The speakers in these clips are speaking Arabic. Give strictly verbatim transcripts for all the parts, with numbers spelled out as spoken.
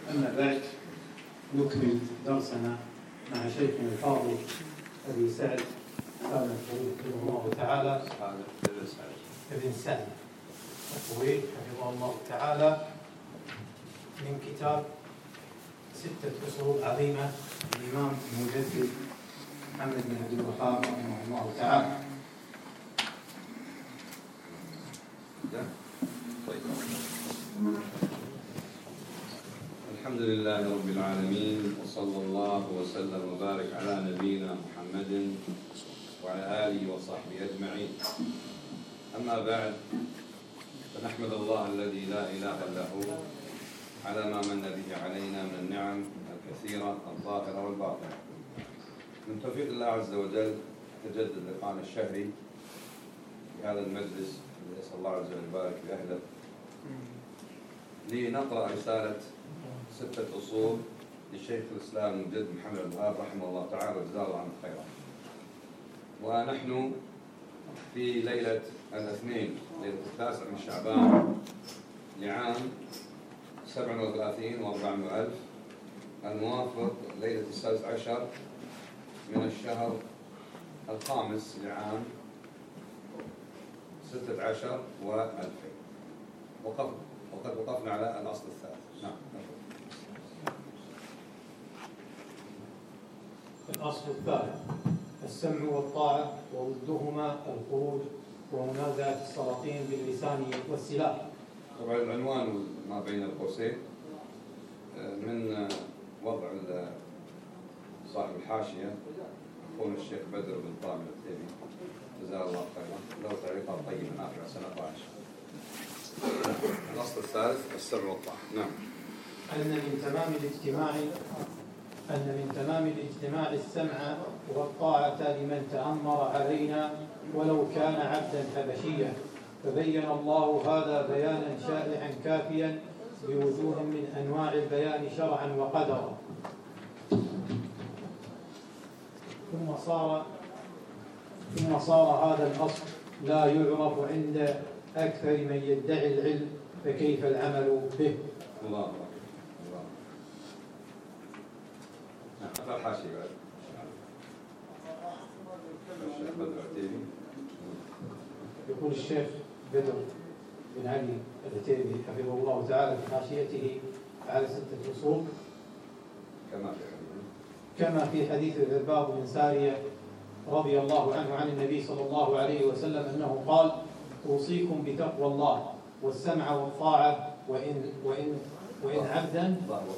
أما بعد، نكمل درسنا مع شيخنا الفاضل أبي سعد آل الطويل حفظه الله تعالى ابن سعد الطويل حفظه الله تعالى من كتاب ستة أصول عظيمة الإمام المجدد محمد بن عبد الوهاب رحمه الله تعالى. الحمد لله رب العالمين، وصلى الله وسلم وبارك على نبينا محمد وعلى آله وصحبه أجمعين. أما بعد، فنحمد الله الذي لا إله إلا هو على ما من به علينا من النعم الكثيرة الظاهرة والباطنة. من توفيق الله عز وجل تجدد لقاءنا الشهري في هذا المجلس، نسأل الله عز وجل يبارك بأهله، لنقرأ رسالة ستة أصول للشيخ الإسلام المجدد محمد بن الوهاب رحمه الله تعالى وجزاه الله عنه خيرا. ونحن في ليلة الاثنين، ليلة التاسع من شعبان لعام سبع وثلاثين وأربعمائة ألف، الموافق ليلة السادس عشر من الشهر الخامس لعام ستة عشر وألفين. وقف وقد وقفنا على الأصل الثالث. نعم. الأصل الثالث: السمع والطاعة، وضدهما الخروج ومنازعة السلاطين باللسان والسلاح. طبعا العنوان ما بين القوسين من وضع صاحب الحاشية أخونا الشيخ بدر بن طامر التيمي جزاه الله خيرا، له تعليقات طيبة نافعة سنقرأها. الأصل الثالث: السمع والطاعة. نعم. أن من تمام الاجتماع أن من تمام الاجتماع السمع والطاعة لمن تأمر علينا ولو كان عبدا حبشيا، فبين الله هذا بيانا شائعا كافيا بوجوه من أنواع البيان شرعا وقدرا. ثم صار ثم صار هذا الأصل لا يعرف عند أكثر من يدعي العلم، فكيف العمل به؟ الله الله. نعم. الحاشية بعد. الشيخ بدر العتيبي. يقول الشيخ بدر بن علي العتيبي حفظه الله تعالى في حاشيته على ستة أصول: كما في كما في حديث العرباض بن سارية رضي الله عنه عن النبي صلى الله عليه وسلم أنه قال: أوصيكم بتقوى الله والسمع والطاعة وإن وإن وإن عبدا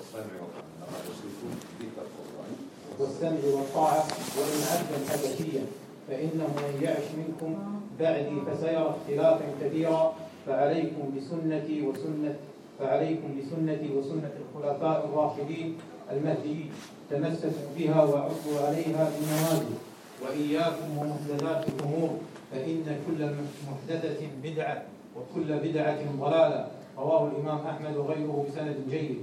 والسمع والطاعة وإن عبدا حبشيا، فإنه من يعش منكم بعدي فسيرى اختلافا كثيرا، فعليكم بسنتي وسنة فعليكم بسنتي وسنة الخلفاء الراشدين المهديين، تمسكوا بها وعضوا عليها بالنواجذ، وإياكم ومحدثات الأمور، فإن كل محدثة بدعة وكل بدعة ضلالة. رواه الإمام أحمد وغيره بسند جيد.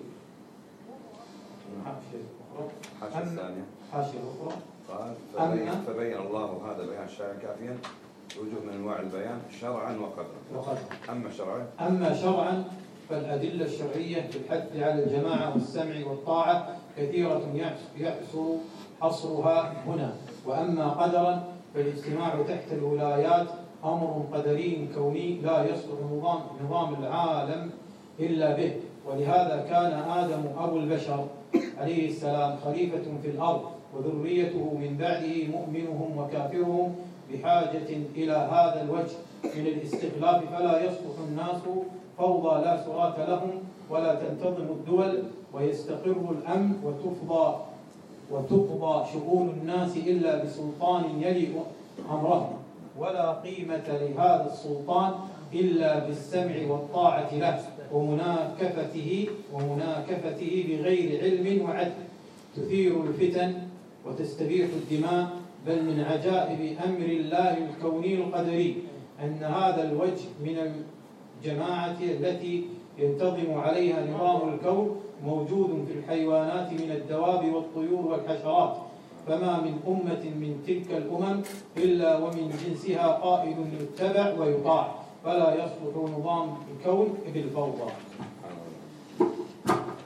حاشية الثانية. حاشية أخرى. قال: فبين الله هذا بيان شرعا كافيا وجوه من أنواع البيان شرعا وقدرا. أما شرعا أما شرعا فالأدلة الشرعية في الحث على الجماعة والسمع والطاعة كثيرة يحصر حصرها هنا. وأما قدرا فالاجتماع تحت الولايات أمر قدري كوني لا يصلح نظام نظام العالم إلا به، ولهذا كان آدم أبو البشر عليه السلام خليفة في الأرض، وذريته من بعده مؤمنهم وكافرهم بحاجة إلى هذا الوجه من الاستخلاف، فلا يصلح الناس فوضى لا سرات لهم ولا تنتظم الدول ويستقر الأمن وتفضى وتقضى شؤون الناس إلا بسلطان يلي أمرهم، ولا قيمة لهذا السلطان إلا بالسمع والطاعة له ومناكفته ومناكفته بغير علم وعدل، تثير الفتن وتستبيح الدماء. بل من عجائب أمر الله الكوني القدري أن هذا الوجه من الجماعة التي ينتظم عليها نظام الكون موجود في الحيوانات من الدواب والطيور والحشرات، فما من أمة من تلك الأمم إلا ومن جنسها قائد يتبع ويطاع، فلا يصلح نظام الكون بالفوضى.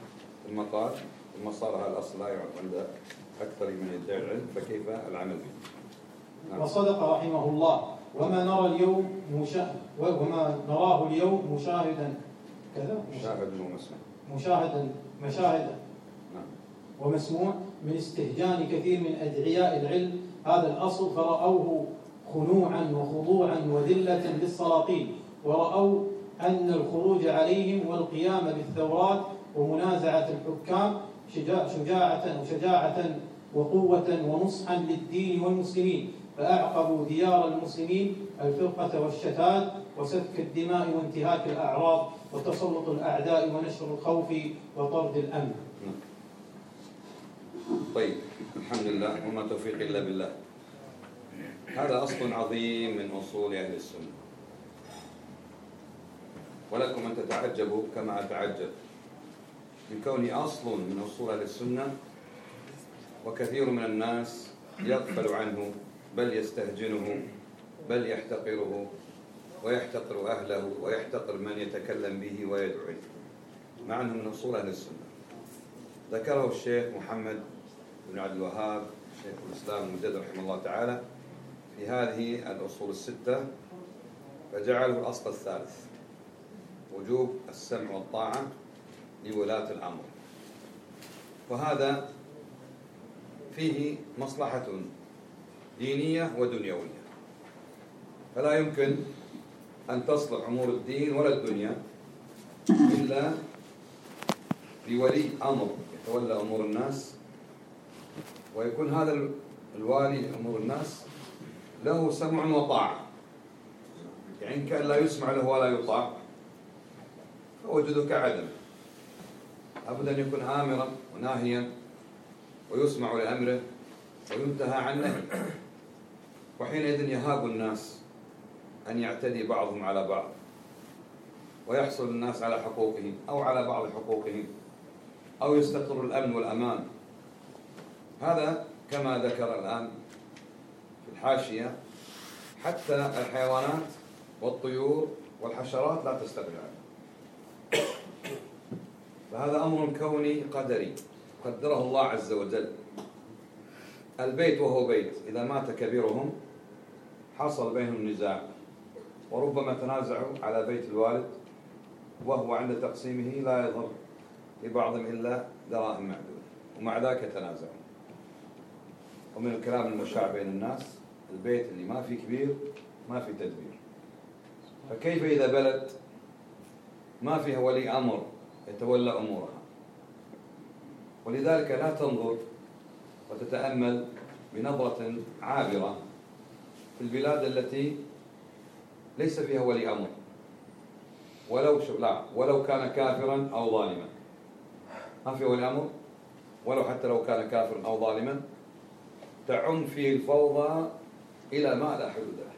ثم قال ثم صار هذا الأصل لا يعرف عند أكثر من يدعي العلم، فكيف العمل به؟ نعم. وصدق رحمه الله. وما نرى اليوم مشا... وما نراه اليوم مشاهدا كذا مشاهد ومسموع مشاهدا مشاهدا نعم. ومسموع من استهجان كثير من أدعياء العلم هذا الأصل، فرأوه خنوعا وخضوعا وذلة للسلاطين، ورأوا أن الخروج عليهم والقيام بالثورات ومنازعة الحكام شجاع شجاعة وشجاعة وقوة ونصحا للدين والمسلمين، فأعقبوا ديار المسلمين الفرقة والشتات وسفك الدماء وانتهاك الأعراض وتسلط الأعداء ونشر الخوف وطرد الأمن. طيب، الحمد لله وما توفيق إلا بالله. هذا أصل عظيم من أصول أهل السنة، ولكم أن تتعجبوا كما أتعجب من كونه أصل من أصول أهل السنة وكثير من الناس يغفل عنه، بل يستهجنه، بل يحتقره ويحتقر أهله ويحتقر من يتكلم به ويدعو إليه، مع أنه من أصول أهل السنة. ذكره الشيخ محمد بن عبد الوهاب شيخ الإسلام المجدد رحمه الله تعالى في هذه الأصول الستة، فجعله الأصل الثالث: وجوب السمع والطاعة لولاة الأمر. وهذا فيه مصلحة دينية ودنيوية، فلا يمكن أن تصلح أمور الدين ولا الدنيا إلا بولي أمر يتولى أمور الناس، ويكون هذا الوالي أمور الناس له سمع وطاعة، يعني كأن لا يسمع له ولا يطاع فوجده كعدم. لابد أن يكون آمرا وناهيا ويسمع لأمره وينتهى عن نهيه، وحينئذ يهاب الناس أن يعتدي بعضهم على بعض ويحصل الناس على حقوقهم أو على بعض حقوقهم أو يستقر الأمن والأمان. هذا كما ذكر الآن في الحاشية، حتى الحيوانات والطيور والحشرات لا تستغني عنه، فهذا أمر كوني قدري قدره الله عز وجل. البيت وهو بيت إذا مات كبيرهم حصل بينهم نزاع، وربما تنازعوا على بيت الوالد، وهو عند تقسيمه لا يظهر لبعضهم إلا دراهم معدودة، ومع ذلك يتنازعون. ومن الكلام المشاع بين الناس البيت اللي ما فيه كبير ما فيه تدبير، فكيف إذا بلد ما فيها ولي أمر يتولى أمورها؟ ولذلك لا تنظر وتتأمل بنظرة عابرة في البلاد التي ليس فيها ولي أمر، ولو لا ولو كان كافرا أو ظالما، ما في ولي أمر ولو حتى لو كان كافرا أو ظالما، تعم فيه الفوضى إلى ما لا حدود له.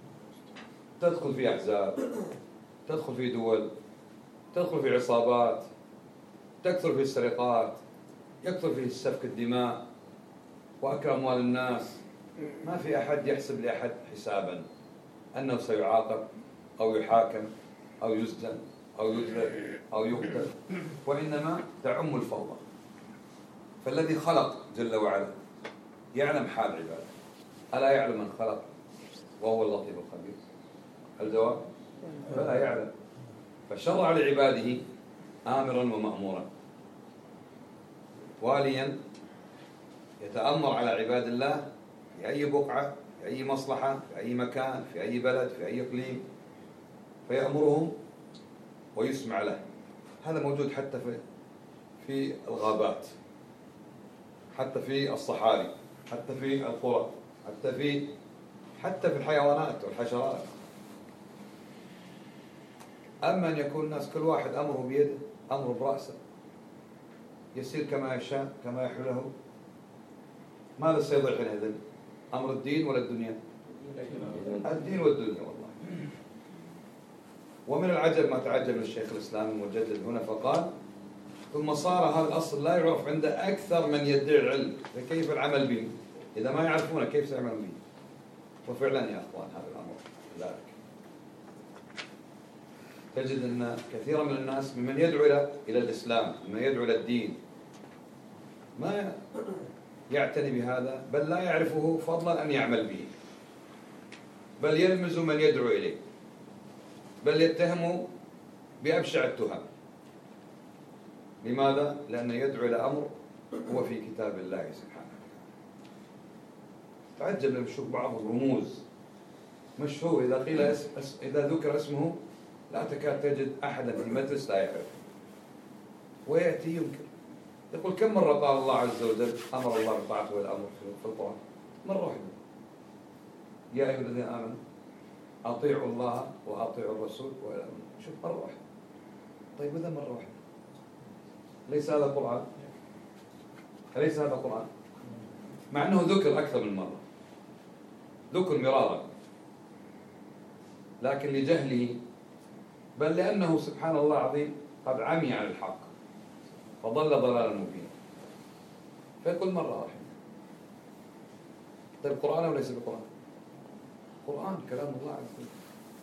تدخل في أحزاب، تدخل في دول، تدخل في عصابات، تكثر في السرقات، يكثر في سفك الدماء وأكل أموال الناس. ما في أحد يحسب لأحد حسابا أنه سيعاقب أو يحاكم أو يسجن أو يجلد أو يقتل، وإنما تعم الفوضى. فالذي خلق جل وعلا يعلم حال عباده، ألا يعلم من خلق وهو اللطيف الخبير؟ الجواب فلا يعلم. فشرع لعباده آمرا ومأمورا، واليا يتأمر على عباد الله في أي بقعة، في أي مصلحة، في أي مكان، في أي بلد، في أي إقليم، فيأمرهم ويسمع له. هذا موجود حتى في في الغابات، حتى في الصحاري، حتى في القرى، حتى في حتى في الحيوانات والحشرات. أما أن يكون الناس كل واحد أمره بيده، أمره برأسه، يسير كما يشاء كما يحله، ماذا سيضيع حينئذ؟ أمر الدين ولا الدنيا؟ الدين والدنيا والله. ومن العجب ما تعجب الشيخ الإسلام المجدد هنا فقال: ثم صار هذا الأصل لا يعرف عند أكثر من يدعي العلم، فكيف العمل به؟ إذا ما يعرفونه كيف سيعملون به؟ وفعلا يا أخوان هذا الأمر ذلك. تجد أن كثيرا من الناس ممن يدعو إلى إلى الإسلام، ممن يدعو إلى الدين ما يعتني بهذا، بل لا يعرفه فضلا أن يعمل به، بل يلمز من يدعو إليه، بل يتهمه بأبشع التهم. لماذا؟ لأنه يدعو إلى أمر هو في كتاب الله سبحانه. تعجب لما نشوف بعض الرموز مشهور، إذا قيل اسم إذا ذكر اسمه لا تكاد تجد أحدا في المجلس لا يعرف، ويأتي ينكر. يقول كم مرة قال الله عز وجل أمر الله بطاعته والأمر في القرآن؟ مرة واحدة، يا أيها الذين آمنوا أطيعوا الله وأطيعوا الرسول ولا أمر. شوف مرة واحدة. طيب إذا مرة واحدة ليس هذا قرآن؟ أليس هذا قرآن؟ مع أنه ذكر أكثر من مرة، ذكر مرارا، لكن لجهله، بل لأنه سبحان الله العظيم قد عمي عن الحق فضل ضلالا مبينا، فيقول مرة واحدة. طيب قرآن أو ليس بقرآن؟ قرآن كلام الله عز وجل.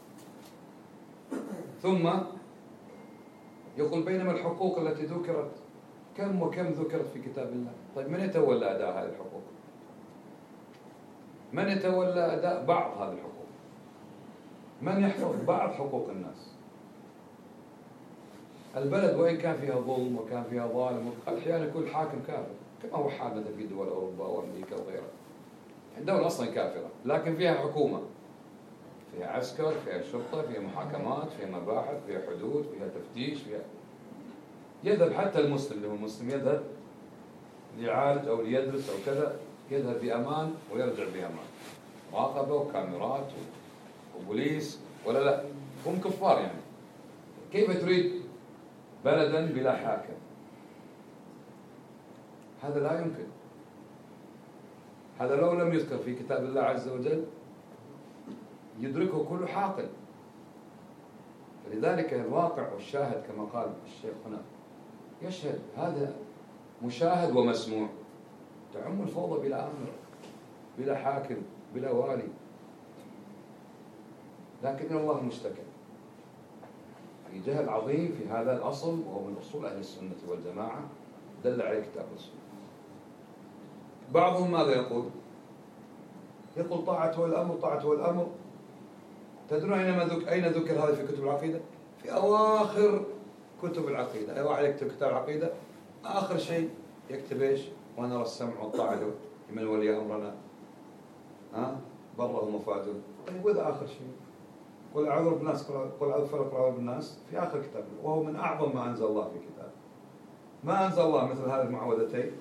ثم يقول بينما الحقوق التي ذكرت كم وكم ذكرت في كتاب الله. طيب من يتولى أداء هذه الحقوق؟ من يتولى أداء بعض هذه الحقوق؟ من يحفظ بعض حقوق الناس؟ البلد وإن كان فيها ظلم وكان فيها ظالم، أحيانا يكون حاكم كافر، كما هو حال مثلا في دول أوروبا وأمريكا وغيرها. الدولة أصلا كافرة، لكن فيها حكومة، فيها عسكر، فيها شرطة، فيها محاكمات، فيها مباحث، فيها حدود، فيها تفتيش، فيها يذهب حتى المسلم اللي هو المسلم يذهب ليعالج أو ليدرس أو كذا، يذهب بأمان ويرجع بأمان، مراقبة وكاميرات وبوليس، ولا لا؟ هم كفار يعني. كيف تريد بلدا بلا حاكم؟ هذا لا يمكن. هذا لو لم يذكر في كتاب الله عز وجل يدركه كل حاقل. فلذلك الواقع والشاهد كما قال الشيخ هنا يشهد، هذا مشاهد ومسموع. تعم الفوضى بلا أمر، بلا حاكم، بلا والي، لكن الله المشتكى. في جهل عظيم في هذا الأصل، وهو من أصول أهل السنة والجماعة، دل عليه كتاب السنة. بعضهم ماذا يقول؟ يقول طاعة والأمر، طاعة والأمر. تدرون أين ذكر أين ذكر هذا في كتب العقيدة؟ في أواخر كتب العقيدة. أي واحد يكتب كتاب العقيدة آخر شيء يكتب إيش؟ ونرى السمع والطاعة لمن ولي أمرنا، ها برهم وفاجر. طيب وإذا آخر شيء؟ قل أعوذ بالناس، قل أعوذ بالفلق، قل أعوذ بالناس، في آخر كتاب، وهو من أعظم ما أنزل الله في كتابه. ما أنزل الله مثل هذه المعوذتين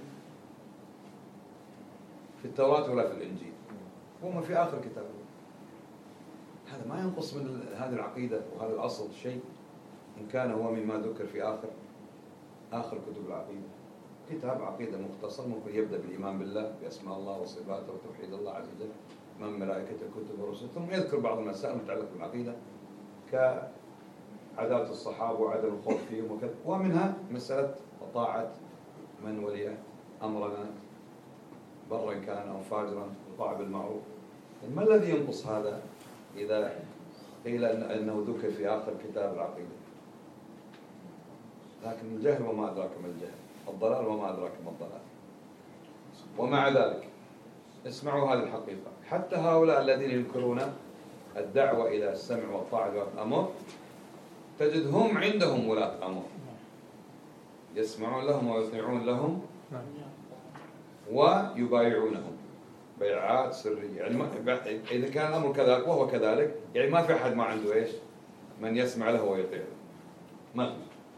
في التوراة ولا في الإنجيل، وهم في آخر كتاب. هذا ما ينقص من هذه العقيدة وهذا الأصل شيء، إن كان هو مما ذكر في آخر آخر كتب العقيدة. كتاب عقيدة مختصر ممكن يبدأ بالإيمان بالله، بأسماء الله وصفاته وتوحيد الله عز وجل، من ملائكته الكتب والرسل، ثم يذكر بعض المسائل المتعلقة بالعقيدة كعدالة الصحابة وعدم الخوف فيهم وكذا، ومنها مسألة طاعة من ولي أمرنا برا كان أو فاجرا، وطاعة بالمعروف. ما الذي ينقص هذا إذا قيل أنه ذكر في آخر كتاب العقيدة؟ لكن الجهل وما أدراك ما الجهل، الضلال وما أدراك ما الضلال. ومع ذلك اسمعوا هذه الحقيقة، حتى هؤلاء الذين ينكرون الدعوة إلى السمع والطاعة والأمر تجد هم عندهم ولاة أمر، يسمعون لهم ويطيعون لهم ويبايعونهم بيعات سرية. يعني إذا كان الأمر كذلك وهو كذلك، يعني ما في أحد ما عنده إيش من يسمع له ويطيع له. ما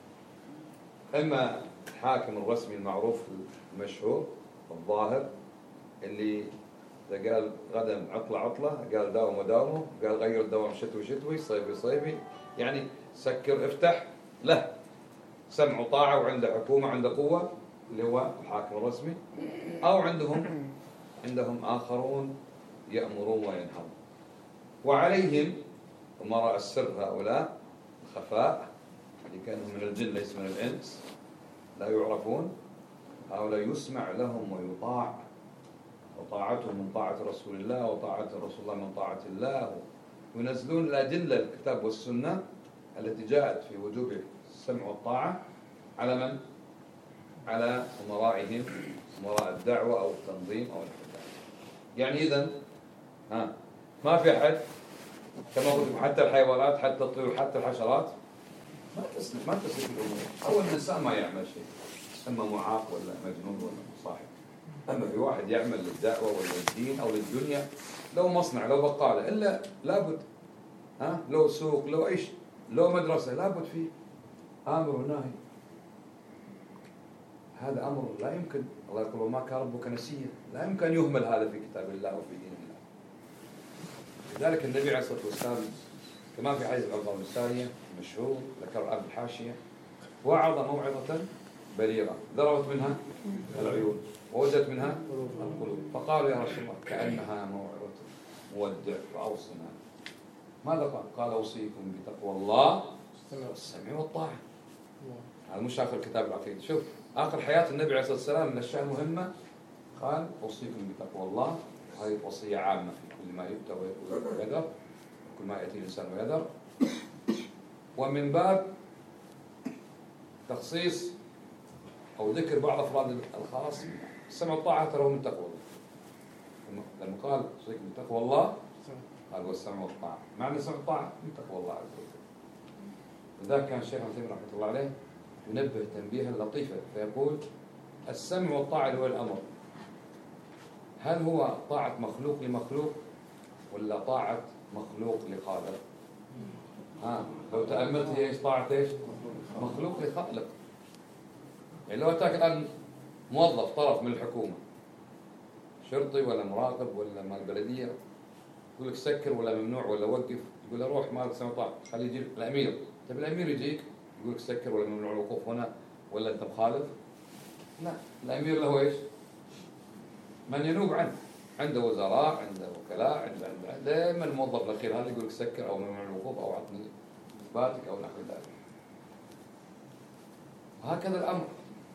إما الحاكم الرسمي المعروف المشهور الظاهر اللي إذا قال غدا عطلة عطلة، قال داوم وداومه، قال غير دوام شتوي شتوي، صيفي صيفي، يعني سكر افتح له سمع وطاعة وعنده حكومة عنده قوة اللي هو الحاكم الرسمي. أو عندهم عندهم آخرون يأمرون وينهون، وعليهم أمراء السر هؤلاء الخفاء اللي كانوا من الجن ليس من الإنس لا يعرفون، هؤلاء يسمع لهم ويطاع، وطاعتهم من طاعة رسول الله وطاعة رسول الله من طاعة الله، وينزلون الأدلة الكتاب والسنة التي جاءت في وجوب السمع والطاعة على من؟ على أمرائهم، أمراء الدعوة أو التنظيم أو الحكام. يعني إذن ها ما في أحد كما قلت حتى الحيوانات حتى الطيور حتى الحشرات ما تسلك ما تسلك الأمور. أول الإنسان ما يعمل شيء، إما معاق ولا مجنون ولا مصاحب. أما في واحد يعمل للدعوة ولا للدين أو للدنيا، لو مصنع لو بقالة إلا لابد ها لو سوق لو أي شيء لو مدرسة لابد فيه آمر وناهي. هذا أمر لا يمكن، الله يقول وما كان ربك نسيا، لا يمكن أن يهمل هذا في كتاب الله وفي دين الله. لذلك النبي عليه الصلاة والسلام كما في حديث العرض السارية مشهور ذكر الآن الحاشية: وعظ موعظة بليغة ذرفت منها العيون ووجدت منها القلوب، فقالوا يا رسول الله كأنها موعظة مودع وأوصنا. ماذا قال؟ قال أوصيكم بتقوى الله والسمع والطاعة. هذا مش آخر كتاب العقيدة. شوف آخر حياة النبي عليه الصلاة والسلام من الأشياء المهمة قال أوصيكم بتقوى الله. هذه وصية عامة في كل ما يؤتى ويذر، كل ما يأتي الإنسان ويذر. ومن باب تخصيص أو ذكر بعض أفراد الخاص، السمع والطاعة ترى من تقوى الله. لما قال أوصيكم بتقوى الله قال والسمع والطاعة، معنى السمع والطاعة من تقوى الله عز وجل. لذلك كان الشيخ ابن تيمية رحمة الله عليه ينبه تنبيها لطيفة فيقول: السمع والطاعة هو الأمر، هل هو طاعة مخلوق لمخلوق ولا طاعة مخلوق لخالق؟ ها لو تأملت هي ايش طاعة ايش؟ مخلوق لخالق. يعني لو أتاك الآن موظف طرف من الحكومة، شرطي ولا مراقب ولا مال البلدية، يقول لك سكر ولا ممنوع ولا وقف، يقول له روح مالك سمع طاعة، خليه يجي الأمير. طيب الأمير يجيك يقول لك سكر ولا ممنوع الوقوف هنا ولا أنت مخالف؟ لا، الأمير له ايش؟ من ينوب عنه، عنده وزراء، عنده وكلاء، عنده عنده دائما الموظف الأخير هذا يقول لك سكر أو ممنوع الوقوف أو عطني إثباتك أو نحو ذلك. وهكذا الأمر.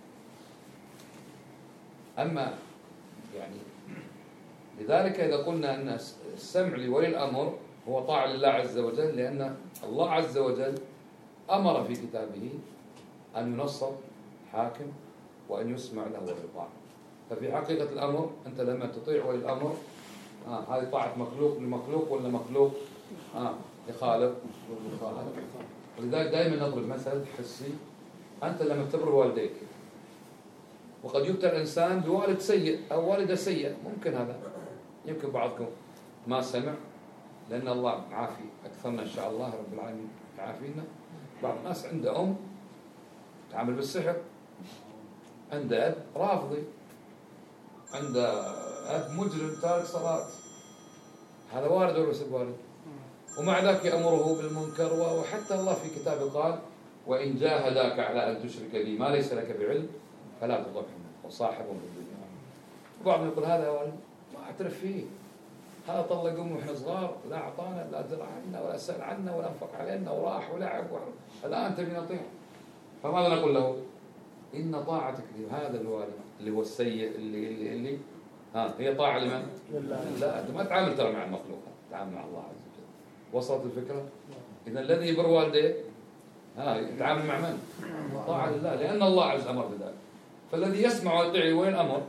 أما يعني لذلك إذا قلنا أن السمع لولي الأمر هو طاعة لله عز وجل، لأن الله عز وجل أمر في كتابه أن ينصب حاكم وأن يسمع له ويطاع. ففي حقيقة الأمر أنت لما تطيع ولي الأمر آه هذه طاعة مخلوق لمخلوق ولا مخلوق آه لخالق؟ ولذلك دائما نضرب مثل حسي: أنت لما تبر والديك، وقد يبتلى الإنسان بوالد سيء أو والدة سيئة، ممكن هذا، يمكن بعضكم ما سمع لأن الله عافي أكثرنا إن شاء الله رب العالمين يعافينا. بعض الناس عنده أم تعمل بالسحر، عنده أب رافضي، عنده أب مجرم تارك صلاة، هذا وارد ولا ليس وارد؟ ومع ذلك يأمره بالمنكر. وحتى الله في كتابه قال: وإن جاهداك على أن تشرك بي ما ليس لك بعلم فلا تطعهما وصاحبهم في الدنيا. بعضهم يقول هذا والد ما أعترف فيه، هذا طلق أمه وإحنا صغار، لا أعطانا لا درع عنا ولا سأل عنا ولا أنفق علينا وراح ولعب الآن تبي نطيع. فماذا نقول له؟ إن طاعتك لهذا الوالد اللي هو السيء اللي اللي, اللي ها هي طاعة لمن؟ لا، أنت ما تعامل ترى مع المخلوقات، تعامل مع الله عز وجل. وصلت الفكرة؟ إذا الذي يبر والديه ها يتعامل مع من؟ طاعة لله، لأن الله عز أمر بذلك. فالذي يسمع ويطيع وين أمر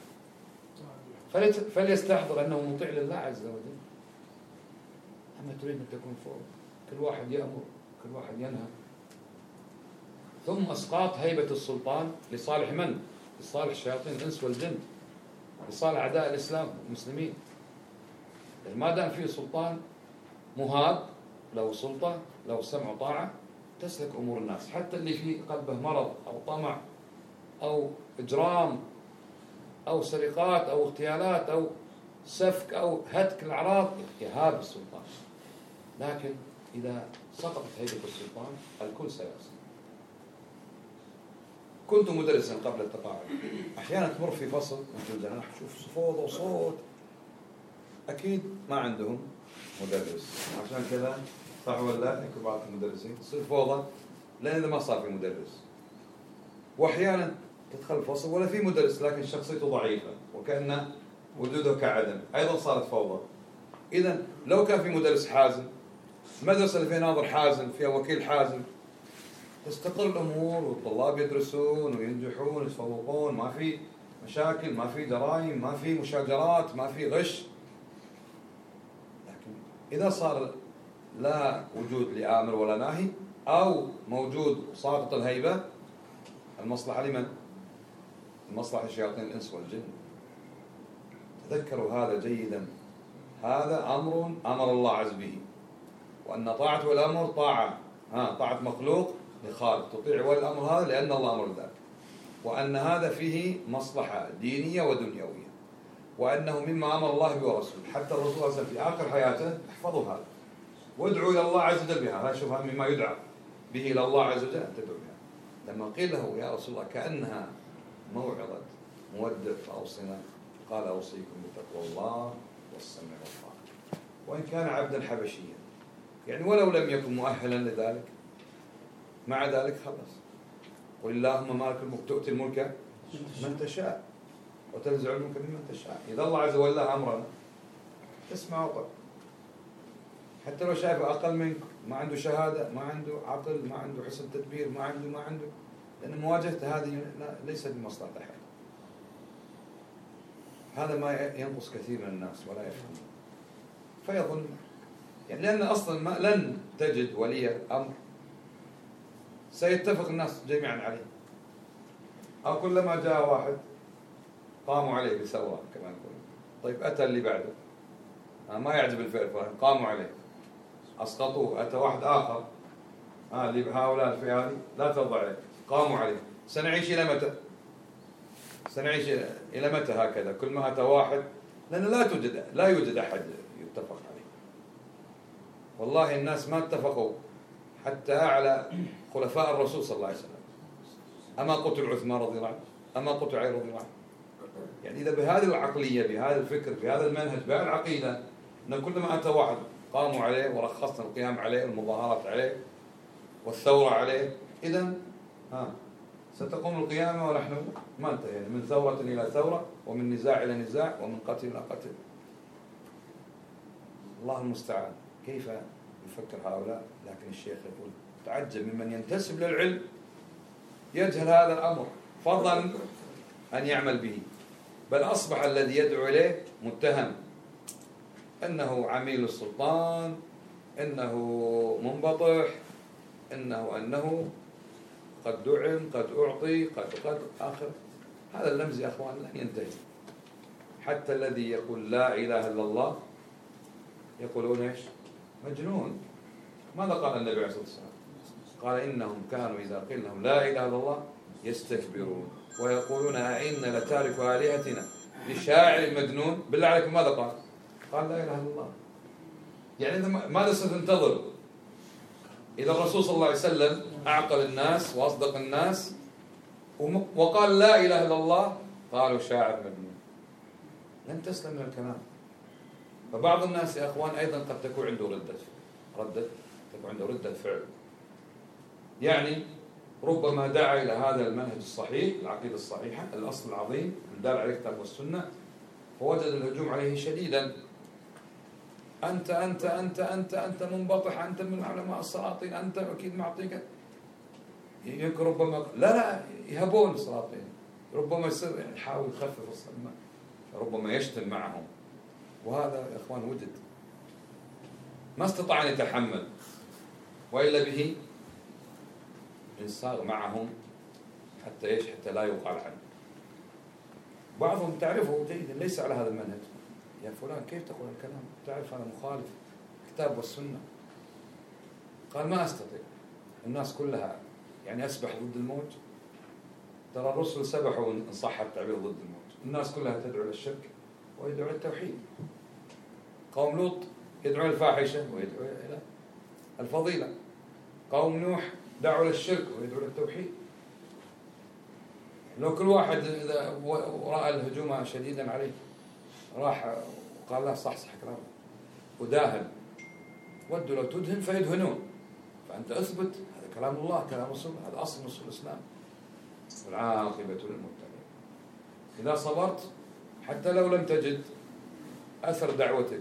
فليستحضر أنه مطيع لله عز وجل. أما تريد أن تكون فوق، كل واحد يأمر كل واحد ينهى. ثم إسقاط هيبة السلطان لصالح من؟ لصالح الشياطين الإنس والجن، لصالح أعداء الإسلام والمسلمين. ما دام فيه سلطان مهاب له سلطة له سمع وطاعة تسلك أمور الناس، حتى اللي في قلبه مرض أو طمع أو إجرام أو سرقات أو اغتيالات أو سفك أو هتك الأعراض يهاب السلطان. لكن إذا سقطت هيبة السلطان الكل سيأسى. كنت مدرسا قبل التقاعد، أحيانا تمر في فصل مثل الجناح تشوف فوضى وصوت، أكيد ما عندهم مدرس، عشان كذا صح ولا يكون بعض المدرسين تصير فوضى لأن إذا ما صار في مدرس. وأحيانا تدخل الفصل ولا في مدرس لكن شخصيته ضعيفة وكأن وجوده كعدم، أيضا صارت فوضى. إذا لو كان في مدرس حازم، المدرسة اللي فيها ناظر حازم فيها وكيل حازم تستقر الأمور والطلاب يدرسون وينجحون ويتفوقون، ما في مشاكل، ما في جرائم، ما في مشاجرات، ما في غش. لكن إذا صار لا وجود لآمر ولا ناهي أو موجود ساقط الهيبة، المصلحة لمن؟ المصلحة لشياطين الإنس والجن. تذكروا هذا جيدا، هذا أمر أمر الله عز به، وأن طاعة الأمر طاعة ها طاعة مخلوق لخالق، تطيع ولي الأمر هذا لأن الله أمر ذلك، وأن هذا فيه مصلحة دينية ودنيوية، وأنه مما أمر الله به ورسوله. حتى الرسول صلى الله عليه وسلم في آخر حياته احفظوا هذا وادعوا إلى الله عز وجل بها. لا شوفها مما يدعى به إلى الله عز وجل أن تدعو بها. لما قيل له يا رسول الله كأنها موعظة مودع فأوصنا، قال أوصيكم بتقوى الله والسمع والطاعة، وإن كان عبدا حبشيا، يعني ولو لم يكن مؤهلا لذلك، مع ذلك خلص. قل اللهم مالك الملك تؤتي الملك من تشاء وتنزع الملك ممن تشاء. إذا الله عز وجل أمرنا تسمع وطاع، حتى لو شايف أقل منك، ما عنده شهادة، ما عنده عقل، ما عنده حسن تدبير، ما عنده ما عنده لأن مواجهة هذه ليست بمصلحة أحد. هذا ما ينقص كثير من الناس ولا يفهم، فيظن يعني لأن أصلا ما لن تجد ولي أمر سيتفق الناس جميعا عليه، أو كلما جاء واحد قاموا عليه بثورة كما يقول. طيب أتى اللي بعده ما يعجب الفئة الفلانية قاموا عليه أسقطوه، أتى واحد آخر آه اللي هؤلاء الفئة هذه لا ترضى عليه قاموا عليه. سنعيش إلى متى؟ سنعيش إلى متى هكذا؟ كل ما أتى واحد، لأن لا توجد لا يوجد أحد يتفق عليه. والله الناس ما اتفقوا حتى أعلى خلفاء الرسول صلى الله عليه وسلم. أما قتل عثمان رضي الله عنه؟ أما قتل علي رضي الله عنه؟ يعني إذا بهذه العقلية، بهذا الفكر، بهذا المنهج، بهذه العقيدة، أن كلما أتى واحد قاموا عليه ورخصنا القيام عليه والمظاهرات عليه والثورة عليه، إذن ها ستقوم القيامة ونحن ما انتهينا من ثورة إلى ثورة، ومن نزاع إلى نزاع، ومن قتل إلى قتل. الله المستعان. كيف يفكر هؤلاء؟ لكن الشيخ يقول تعجب ممن ينتسب للعلم يجهل هذا الأمر، فضلا أن يعمل به، بل أصبح الذي يدعو إليه متهم أنه عميل السلطان، أنه منبطح، أنه أنه قد دعم، قد أعطي، قد قد آخر. هذا اللمز يا أخوان لن ينتهي. حتى الذي يقول لا إله إلا الله يقولون إيش؟ مجنون. ماذا قال النبي عليه الصلاة والسلام؟ قال إنهم كانوا إذا قيل لهم لا إله إلا الله يستكبرون ويقولون أئنا لتاركوا آلهتنا لشاعر مجنون. بالله عليكم ماذا قال؟ قال لا إله إلا الله. يعني ماذا ستنتظر؟ إذا الرسول صلى الله عليه وسلم أعقل الناس وأصدق الناس وقال لا إله إلا الله قالوا شاعر مجنون، لن تسلم من الكلام. فبعض الناس يا أخوان أيضا قد تكون عنده ردة ردة تكون عنده ردة فعل، يعني ربما دعا إلى هذا المنهج الصحيح، العقيدة الصحيحة، الأصل العظيم الدال عليه الكتاب والسنة، فوجد الهجوم عليه شديدا. أنت أنت أنت أنت أنت منبطح، أنت من علماء السلاطين، أنت أكيد معطيك. يمكن ربما لا لا يهبون السلاطين، ربما يصير يعني يحاول يخفف الصدمة، ربما يشتم معهم، وهذا يا إخوان وجد ما استطاع أن يتحمل، وإلا به انصاغ معهم حتى إيش؟ حتى لا يقال عنه. بعضهم تعرفه جيدا ليس على هذا المنهج، يا فلان كيف تقول الكلام؟ تعرف أنا مخالف كتاب والسنة. قال ما أستطيع، الناس كلها يعني أسبح ضد الموت. ترى الرسل سبحوا إن صح التعبير ضد الموت. الناس كلها تدعو للشرك ويدعو للتوحيد. قوم لوط يدعو للفاحشة ويدعو إلى الفضيلة. قوم نوح دعوا للشرك ويدعو للتوحيد. لو كل واحد إذا رأى الهجوم شديدا عليه راح وقال لا صح صح كلامه وداهن، ودوا لو تدهن فيدهنون، فأنت أثبت هذا كلام الله كلام رسول، هذا أصل رسول الإسلام، والعاقبة للمتقين. إذا صبرت حتى لو لم تجد أثر دعوتك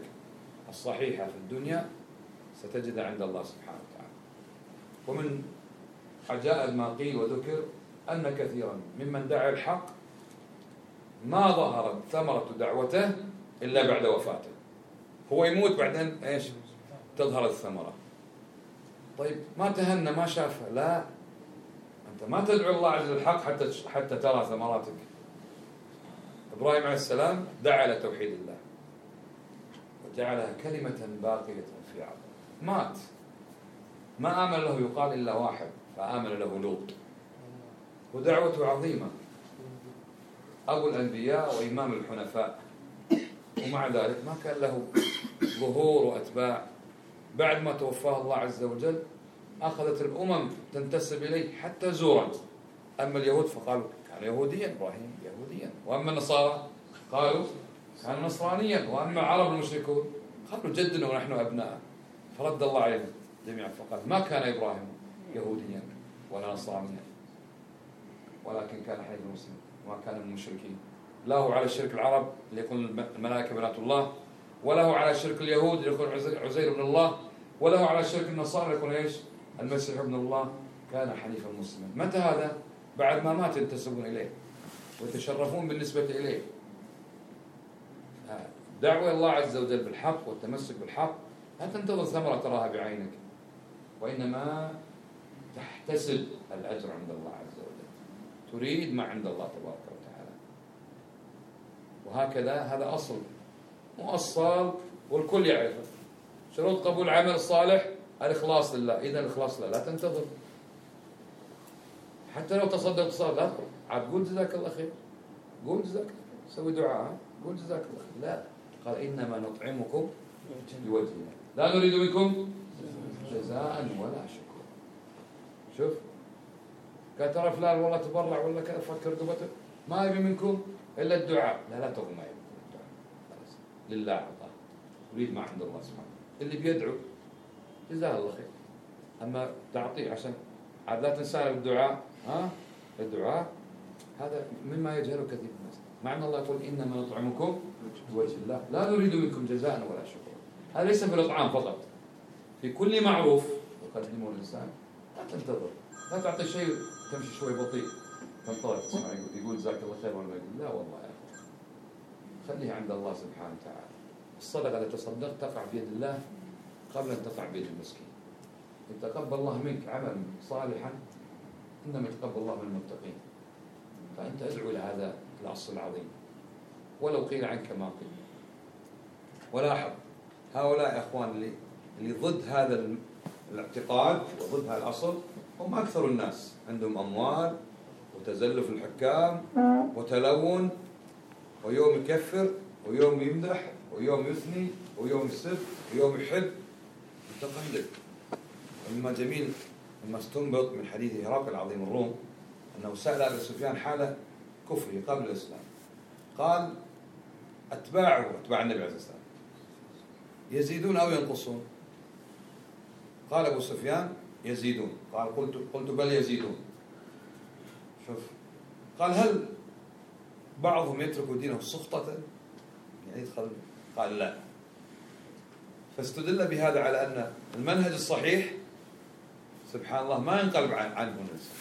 الصحيحة في الدنيا ستجد عند الله سبحانه وتعالى. ومن عجائب ما قيل وذكر أن كثيرا ممن دعا الحق ما ظهرت ثمرة دعوته إلا بعد وفاته. هو يموت بعدين إيش تظهر الثمرة. طيب ما تهنى ما شافها؟ لا، أنت ما تدعو الله عز وجل الحق حتى حتى ترى ثمراتك. إبراهيم عليه السلام دعا إلى توحيد الله وجعلها كلمة باقية في عقله. مات ما آمن له يقال إلا واحد فآمن له لوط، ودعوته عظيمة، أبو الأنبياء وإمام الحنفاء، ومع ذلك ما كان له ظهور وأتباع. بعد ما توفاه الله عز وجل أخذت الأمم تنتسب إليه حتى زورا. أما اليهود فقالوا كان يهوديا إبراهيم يهوديا، وأما النصارى قالوا كان نصرانيا، وأما العرب المشركون قالوا جدنا ونحن أبناء. فرد الله عليهم جميعا فقال ما كان إبراهيم يهوديا ولا نصرانيا ولكن كان حنيفا مسلما وما كان من المشركين. له على شرك العرب ليكون الملائكة بنات الله، وله على شرك اليهود ليكون عزير ابن الله، وله على شرك النصارى ليكون ايش؟ المسيح ابن الله. كان حنيفا مسلما. متى هذا؟ بعد ما مات ينتسبون إليه ويتشرفون بالنسبة إليه. دعوة الله عز وجل بالحق والتمسك بالحق لا تنتظر ثمرة تراها بعينك، وإنما تحتسب الأجر عند الله عز وجل، تريد ما عند الله تبارك وتعالى. وهكذا هذا أصل مؤصل والكل يعرفه. شروط قبول العمل الصالح الإخلاص لله. إذا الإخلاص لله لا تنتظر، حتى لو تصدق صار لا عاد قول جزاك الله خير، قول جزاك الله خير، سوي دعاء قول جزاك الله خير. لا، قال إنما نطعمكم لوجه الله لا نريد منكم جزاء ولا شكر. شوف قال ترى فلان والله تبرع ولا كذا فكر قبته ما يبي منكم إلا الدعاء. لا لا تقول ما يبي الدعاء، خلاص لله أعطاه، يريد ما عند الله سبحانه. اللي بيدعو جزاه الله خير، أما تعطيه عشان عاد لا تنسى بالدعاء. ها الدعاء هذا مما يجهله كثير من الناس. مع أن الله يقول إنما نطعمكم لوجه الله لا نريد منكم جزاء ولا شكر. هذا ليس في الإطعام فقط، في كل معروف يقدمه الإنسان لا تنتظر، لا تعطي شيء تمشي شوي بطيء تنطلق تسمع يقول جزاك الله خير ولا يقول لا والله يا أخي، خليها عند الله سبحانه وتعالى. الصدقة التي تصدق تقع بيد الله قبل أن تقع بيد المسكين. إن تقبل الله منك عملا صالحا إنما يتقبل الله من المتقين. فأنت ادعو إلى هذا الأصل العظيم ولو قيل عنك ما قيل. ولاحظ هؤلاء أخوان اللي اللي ضد هذا الاعتقاد وضد هذا الأصل هم أكثر الناس، عندهم أموال وتزلف الحكام وتلون، ويوم يكفر ويوم يمدح ويوم يثني ويوم يسب ويوم يحب متقلب. ومما جميل مما استنبط من حديث هرقل عظيم الروم أنه سأل أبي سفيان حال كفره قبل الإسلام، قال أتباعه أتباع النبي عليه الصلاة والسلام يزيدون أو ينقصون؟ قال أبو سفيان يزيدون. قال قلت قلت بل يزيدون. شوف قال هل بعضهم يترك دينه سخطة يعني يدخل؟ قال لا. فاستدل بهذا على أن المنهج الصحيح سبحان الله ما ينقلب عنه الإنسان.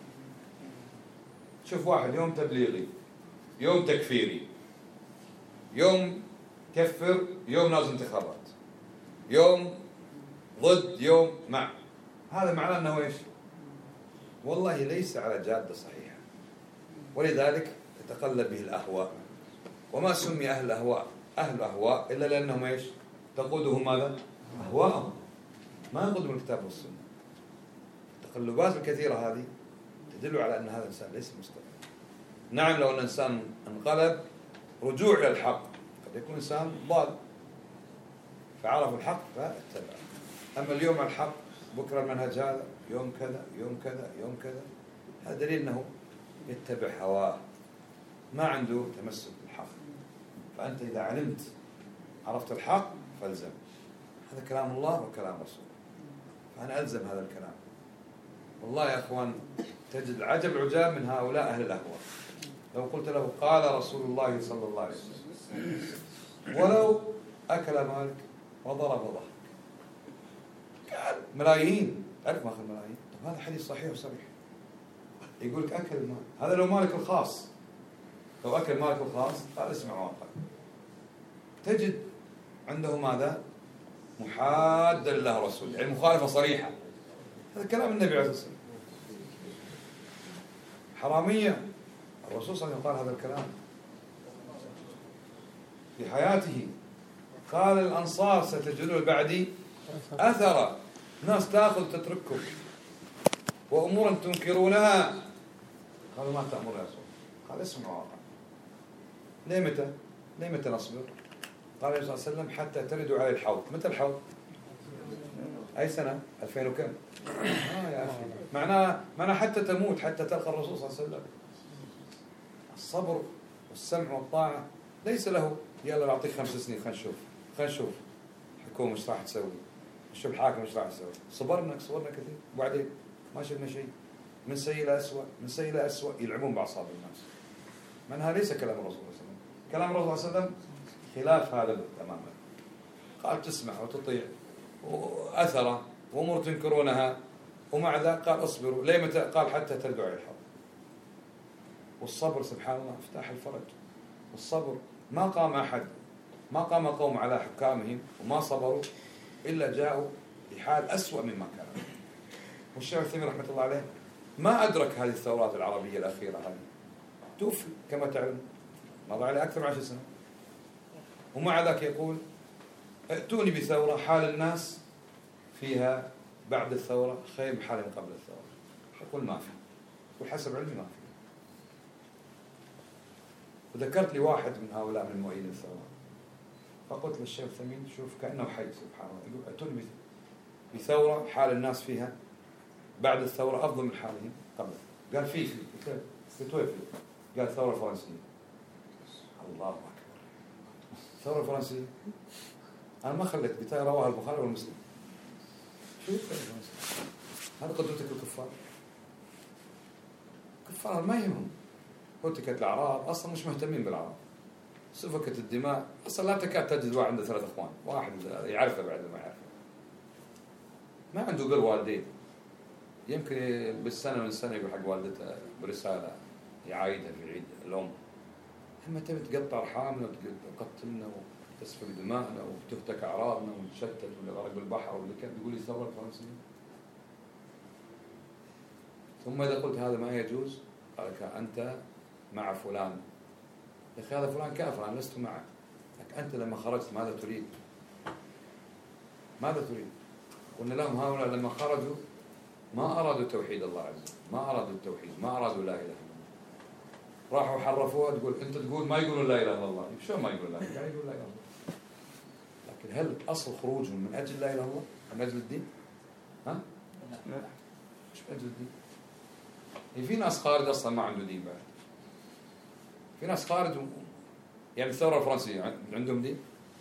شوف واحد يوم تبليغي يوم تكفيري يوم كفر يوم نازل انتخابات يوم ضد يوم مع، هذا معناه أنه إيش؟ والله ليس على جادة صحيحة، ولذلك تتقلب به الأهواء. وما سمي أهل الأهواء أهل أهواء إلا لأنهم إيش؟ تقودهم ماذا؟ أهواءهم، ما يقودهم الكتاب والسنة. التقلبات الكثيرة هذه تدل على أن هذا الإنسان ليس مستقيم. نعم لو أن الإنسان انقلب رجوع إلى الحق قد يكون إنسان ضال فعرف الحق فاتبع. أما اليوم الحق بكرة المنهج هذا يوم كذا يوم كذا يوم كذا، هذا دليل أنه يتبع هواه ما عنده تمسك بالحق. فأنت إذا علمت عرفت الحق فالزم. هذا كلام الله وكلام رسوله، فأنا ألزم هذا الكلام. والله يا أخوان تجد العجب العجاب من هؤلاء أهل الأهواء. لو قلت له قال رسول الله صلى الله عليه وسلم ولو أكل مالك وضرب ضحك قال ملايين، أعرف ما أخذ ملايين هذا حديث صحيح وصريح. يقول لك أكل المال، هذا لو مالك الخاص، لو أكل مالك الخاص قال اسمع واقع، تجد عنده ماذا؟ محادا لله ورسوله، يعني مخالفة صريحة. هذا كلام النبي عليه الصلاة والسلام. حرامية، الرسول صلى الله عليه وسلم قال هذا الكلام في حياته. قال الأنصار ستجدون بعدي أثرا، ناس تأخذ تترككم وأمورا تنكرونها. قالوا ما تأمر يا رسول؟ قال اسمع واقع. ليه متى؟ ليه متى نصبر؟ قال النبي صلى الله عليه وسلم حتى تردوا على الحوض. متى الحوض؟ أي سنة؟ ألفين وكم؟ آه يا أخي، معناه معناه حتى تموت، حتى تلقى الرسول صلى الله عليه وسلم. الصبر والسمع والطاعة ليس له يلا نعطيك خمس سنين خلينا نشوف خلينا نشوف الحكومة ايش راح تسوي، نشوف الحاكم ايش راح يسوي. صبرنا صبرنا كثير وبعدين ما شفنا شيء، من سيء إلى أسوأ، من سيء إلى أسوأ، يلعبون بأعصاب الناس. معناها ليس كلام الرسول صلى الله عليه وسلم. كلام الرسول صلى الله عليه وسلم خلاف هذا تماما. قال تسمع وتطيع وأثر وأمور تنكرونها، ومع ذلك قال اصبروا. ليه متى؟ قال حتى تردوا على الحوض. والصبر سبحان الله مفتاح الفرج. والصبر ما قام أحد، ما قام قوم على حكامهم وما صبروا إلا جاءوا لحال أسوأ مما كان. والشيخ الثمين رحمة الله عليه ما أدرك هذه الثورات العربية الأخيرة هذه، توفي كما تعلم، مضى عليه أكثر من عشر سنة، ومع ذلك يقول ائتوني بثورة حال الناس فيها بعد الثورة خير من حالهم قبل الثورة. يقول ما في، وحسب علمي ما في. وذكرت لي واحد من هؤلاء من مؤيدين الثورة، فقلت للشيخ الثمين شوف كأنه حي سبحان الله، يقول ائتوني بثورة حال الناس فيها بعد الثورة أفضل من حالهم قبل. قال في في قلت وين في؟ قال الثورة الفرنسية. الله أكبر، الثورة الفرنسية أنا ما خليت بتاعي رواه البخاري والمسلم. شو الثورة الفرنسية؟ هذا قدوتك الكفار. كفار ما يهمهم، هتكت الأعراض، أصلا مش مهتمين بالأعراض، سفكت الدماء، أصلا لا تكاد تجد واحد عنده ثلاث أخوان، واحد يعرفه بعد ما يعرفه، ما عنده غير والدين، يمكن بالسنة من سنة يقول حق والدته برسالة يعايدها في عيد الأم. أما تبي تقطع أرحامنا وتقتلنا وتسفك دماءنا وتهتك أعراضنا ونتشتت ونغرق بالبحر واللي كان يقول لي الثورة الفرنسية. ثم إذا قلت هذا ما يجوز قال لك أنت مع فلان. يا أخي هذا فلان كافر، أنا لست معه. لكن أنت لما خرجت ماذا تريد؟ ماذا تريد؟ قلنا لهم هؤلاء لما خرجوا ما أرادوا توحيد الله عز وجل، ما أرادوا التوحيد، ما أرادوا لا إله إلا الله. راحوا حرفوها، تقول أنت تقول ما يقولون لا إله إلا الله، شو ما يقولون لا إله؟ قاعد يقول لا إله إلا الله. لكن هل أصل خروجهم من أجل لا إله إلا الله؟ من أجل الدين؟ ها؟ لا. مش من أجل الدين. يعني في ناس خارج أصلا ما عنده دين بعد. في ناس خارج يعني الثورة الفرنسية عندهم دين.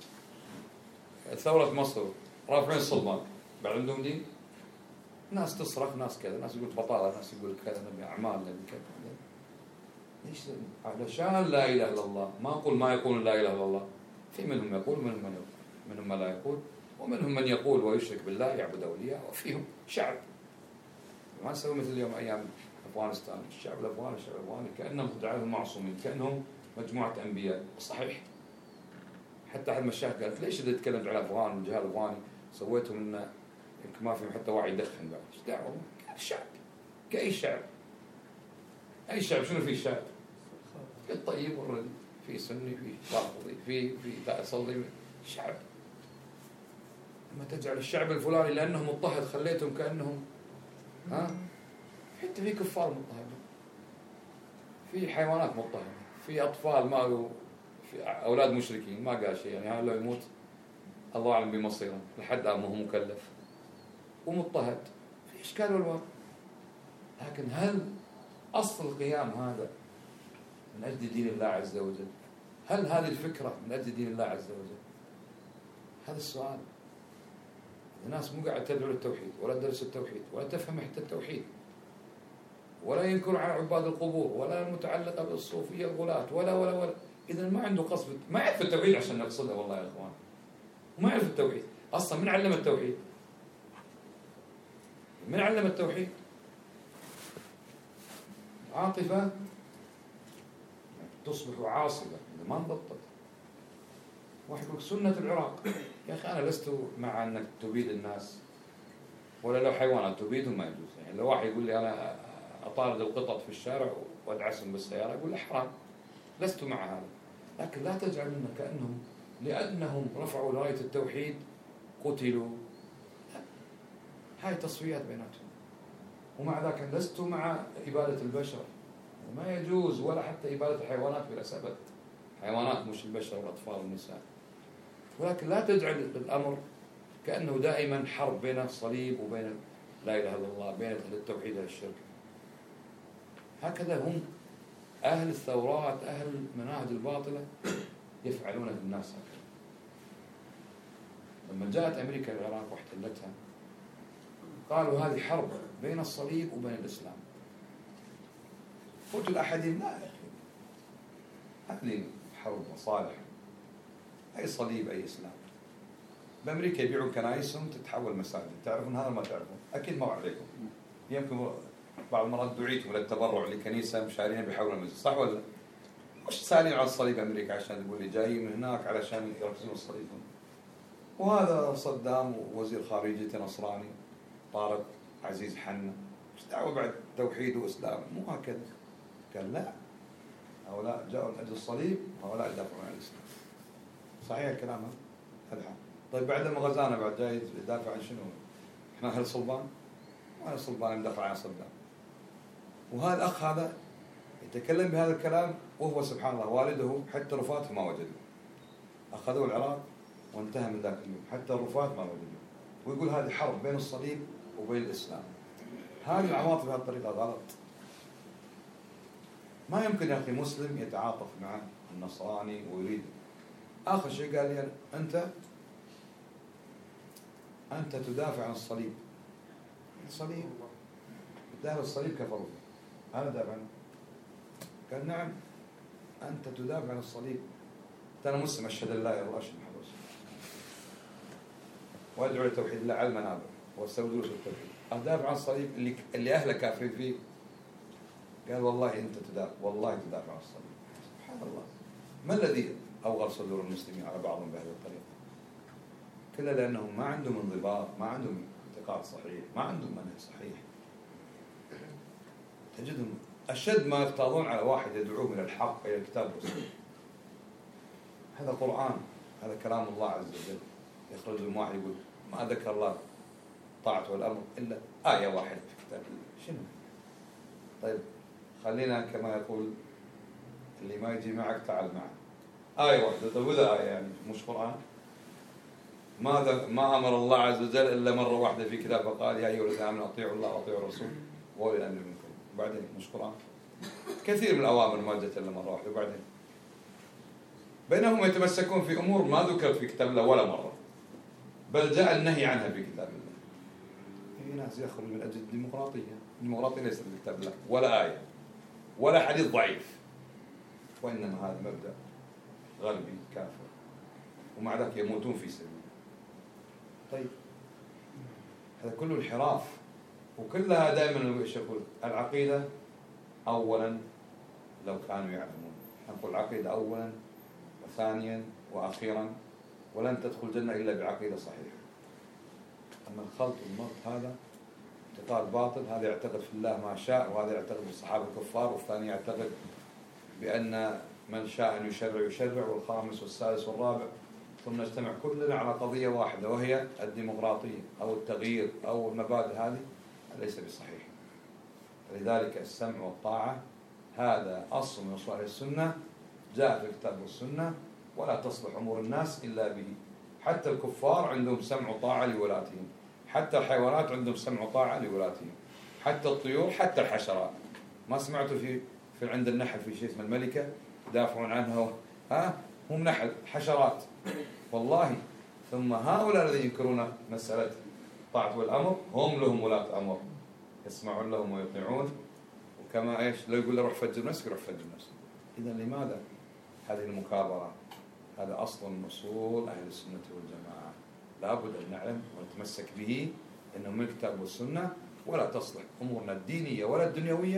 ثورة مصر رافعين الصلبان بعد عندهم دين. ناس تصرخ، ناس كذا، ناس يقول بطالة، ناس يقول كذا، نبي أعمال، نبي كذا. ليش؟ علشان لا إله إلا الله. ما أقول ما يقول لا إله إلا الله. في منهم يقول، منهم من يقول، منهم من لا يقول، ومنهم من يقول ويشرك بالله يعبد أولياء، وفيهم شعب. ما نسوي مثل اليوم أيام أفغانستان، الشعب الأفغاني الشعب الأفغاني كأنهم دعاهم معصومين، كأنهم مجموعة أنبياء. صحيح. حتى أحد المشايخ قال ليش إذا تكلمت على الأفغان والجهاد الأفغاني سويتهم إنه يمكن ما فيهم حتى واحد يدخن بعد. إيش دعوة؟ الشعب كأي شعب. أي شعب شنو فيه شعب؟ في الطيب والردي، في سني، في رافضي، في في صلي، شعب. لما تجعل الشعب الفلاني لأنهم مضطهد خليتهم كأنهم ها؟ حتى في كفار مضطهدين، في حيوانات مضطهدة، في أطفال ما في أولاد مشركين ما قال شيء، يعني هذا لو يموت الله أعلم بمصيره، لحد الآن ما هو مكلف ومضطهد، في إشكال والوان. لكن هل أصل القيام هذا من أجل دين الله عز وجل؟ هل هذه الفكرة من أجل دين الله عز وجل؟ هذا السؤال. الناس مو قاعد تدعو للتوحيد ولا تدرس التوحيد ولا تفهم حتى التوحيد، ولا ينكر على عباد القبور ولا المتعلقة بالصوفية الغلاة ولا ولا ولا. إذا ما عنده قصد، ما يعرف التوحيد عشان نقصده والله يا إخوان. ما يعرف التوحيد أصلا. من علم التوحيد؟ من علم التوحيد؟ عاطفة تصبح عاصفة إذا ما انضبطت. واحد يقول سنة العراق، يا أخي أنا لست مع أنك تبيد الناس، ولا لو حيوانات تبيدهم ما يجوز. يعني لو واحد يقول لي أنا أطارد القطط في الشارع وأدعسهم بالسيارة أقول له حرام، لست مع هذا. لكن لا تجعل لنا كأنهم لأنهم رفعوا راية التوحيد قتلوا. هاي تصفيات بيناتهم. ومع ذلك لست مع إبادة البشر، ما يجوز، ولا حتى إبادة الحيوانات بلا سبب. حيوانات مش البشر والأطفال والنساء. ولكن لا تجعل الأمر كأنه دائما حرب بين الصليب وبين لا إله إلا الله، بين أهل التوحيد والشرك. هكذا هم أهل الثورات، أهل المناهج الباطلة يفعلون بالناس هكذا. لما جاءت أمريكا العراق واحتلتها قالوا هذه حرب بين الصليب وبين الإسلام. قلت الأحدين لا يا أخي، هذه حرب مصالح، أي صليب أي إسلام. بأمريكا يبيعون كنائسهم تتحول مساجد، تعرفون هذا ما تعرفون؟ أكيد ما عليكم. يمكن بعض المرات دعيتم للتبرع لكنيسة مشارين بيحولون المسجد، صح ولا؟ مش سالين على الصليب أمريكا عشان تقول لي جايين من هناك علشان يركزون الصليب. وهذا صدام وزير خارجية نصراني طارق عزيز حنا، ايش دعوه بعد توحيد وإسلام؟ مو هكذا. قال لا، هؤلاء جاءوا من أجل الصليب وهؤلاء يدافعون عن الإسلام. صحيح الكلام هذا؟ طيب بعد ما غزانا بعد جاي يدافع عن شنو؟ احنا أهل صلبان؟ وأهل صلبان يدافع عن صدام. وهذا الأخ هذا يتكلم بهذا الكلام وهو سبحان الله والده حتى رفاته ما وجدوا. أخذوا العراق وانتهى من ذاك اليوم، حتى الرفات ما وجدوا. ويقول هذه حرب بين الصليب وبين الإسلام. هذه العواطف بهذه الطريقة غلط. ما يمكن يا أخي مسلم يتعاطف مع النصراني ويريد. آخر شيء قال لي أنت أنت تدافع عن الصليب. الصليب دافع الصليب كفروا، أنا دافع عنه. قال نعم أنت تدافع عن الصليب. أنا مسلم أشهد أن لا إله إلا الله وأشهد محمد رسول الله وأدعو لتوحيد الله على المنابر واستوي دروس التوحيد. أدافع عن الصليب اللي اللي أهله كافرين فيه. قال والله أنت تدافع، والله تدافع عن الصليب. سبحان الله. ما الذي أوغر صدور المسلمين على بعضهم بهذه الطريقة؟ كلا لأنهم ما عندهم انضباط، ما عندهم اعتقاد صحيح، ما عندهم منهج صحيح. تجدهم أشد ما يغتاظون على واحد يدعوه من الحق إلى الكتاب والسنة. هذا قرآن، هذا كلام الله عز وجل. يخرج من واحد يقول ما ذكر الله طاعته والأمر إلا آية واحدة في كتاب الله. شنو؟ طيب خلينا كما يقول اللي ما يجي معك تعال معه. آية واحدة. طيب وإذا آية يعني مش قرآن؟ ماذا ما أمر الله عز وجل إلا مرة واحدة في كتاب فقال يا أيها الذين آمنوا أطيعوا الله وأطيعوا الرسول وأولي الأمر منكم. وبعدين مش قرآن؟ كثير من الأوامر ما جت إلا مرة واحدة. وبعدين بينهم يتمسكون في أمور ما ذكرت في كتاب الله ولا مرة، بل جاء النهي عنها في كتاب الله. في ناس يخرج من أجل الديمقراطية. الديمقراطية ليست في كتاب الله ولا آية ولا حديث ضعيف، وإنما هذا مبدأ غربي كافر، ومع ذلك يموتون في سبيله. طيب هذا كله انحراف. وكلها دائما يقول العقيدة أولا لو كانوا يعلمون. نقول العقيدة أولا وثانيا وأخيرا، ولن تدخل الجنة إلا بعقيدة صحيحة. أما الخلط والمرط هذا اعتقاد باطل. هذا يعتقد في الله ما شاء، وهذا يعتقد بالصحابة الكفار، والثاني يعتقد بأن من شاء أن يشرع يشرع، والخامس والسادس والرابع، ثم نجتمع كلنا على قضية واحدة وهي الديمقراطية أو التغيير أو المبادئ. هذه ليس بصحيح. لذلك السمع والطاعة هذا أصل من أصول السنة، جاء في الكتاب والسنة، ولا تصلح أمور الناس إلا به. حتى الكفار عندهم سمع وطاعة لولاتهم، حتى الحيوانات عندهم سمع وطاعة لولاتهم، حتى الطيور، حتى الحشرات. ما سمعتوا في في عند النحل في شيء اسمه الملكة دافعون عنها؟ ها هم نحل حشرات والله. ثم هؤلاء الذين ينكرون مسألة الطاعة والأمر هم لهم ولاة أمر، يسمعون لهم ويطيعون. وكما ايش لو يقول له روح فجر نفسك يروح فجر نفسك. إذا لماذا هذه المكابرة؟ هذا أصل من أصول أهل السنة والجماعة، لابد أن نعلم ونتمسك به، إنه من الكتاب والسنة، ولا تصلح أمورنا الدينية ولا الدنيوية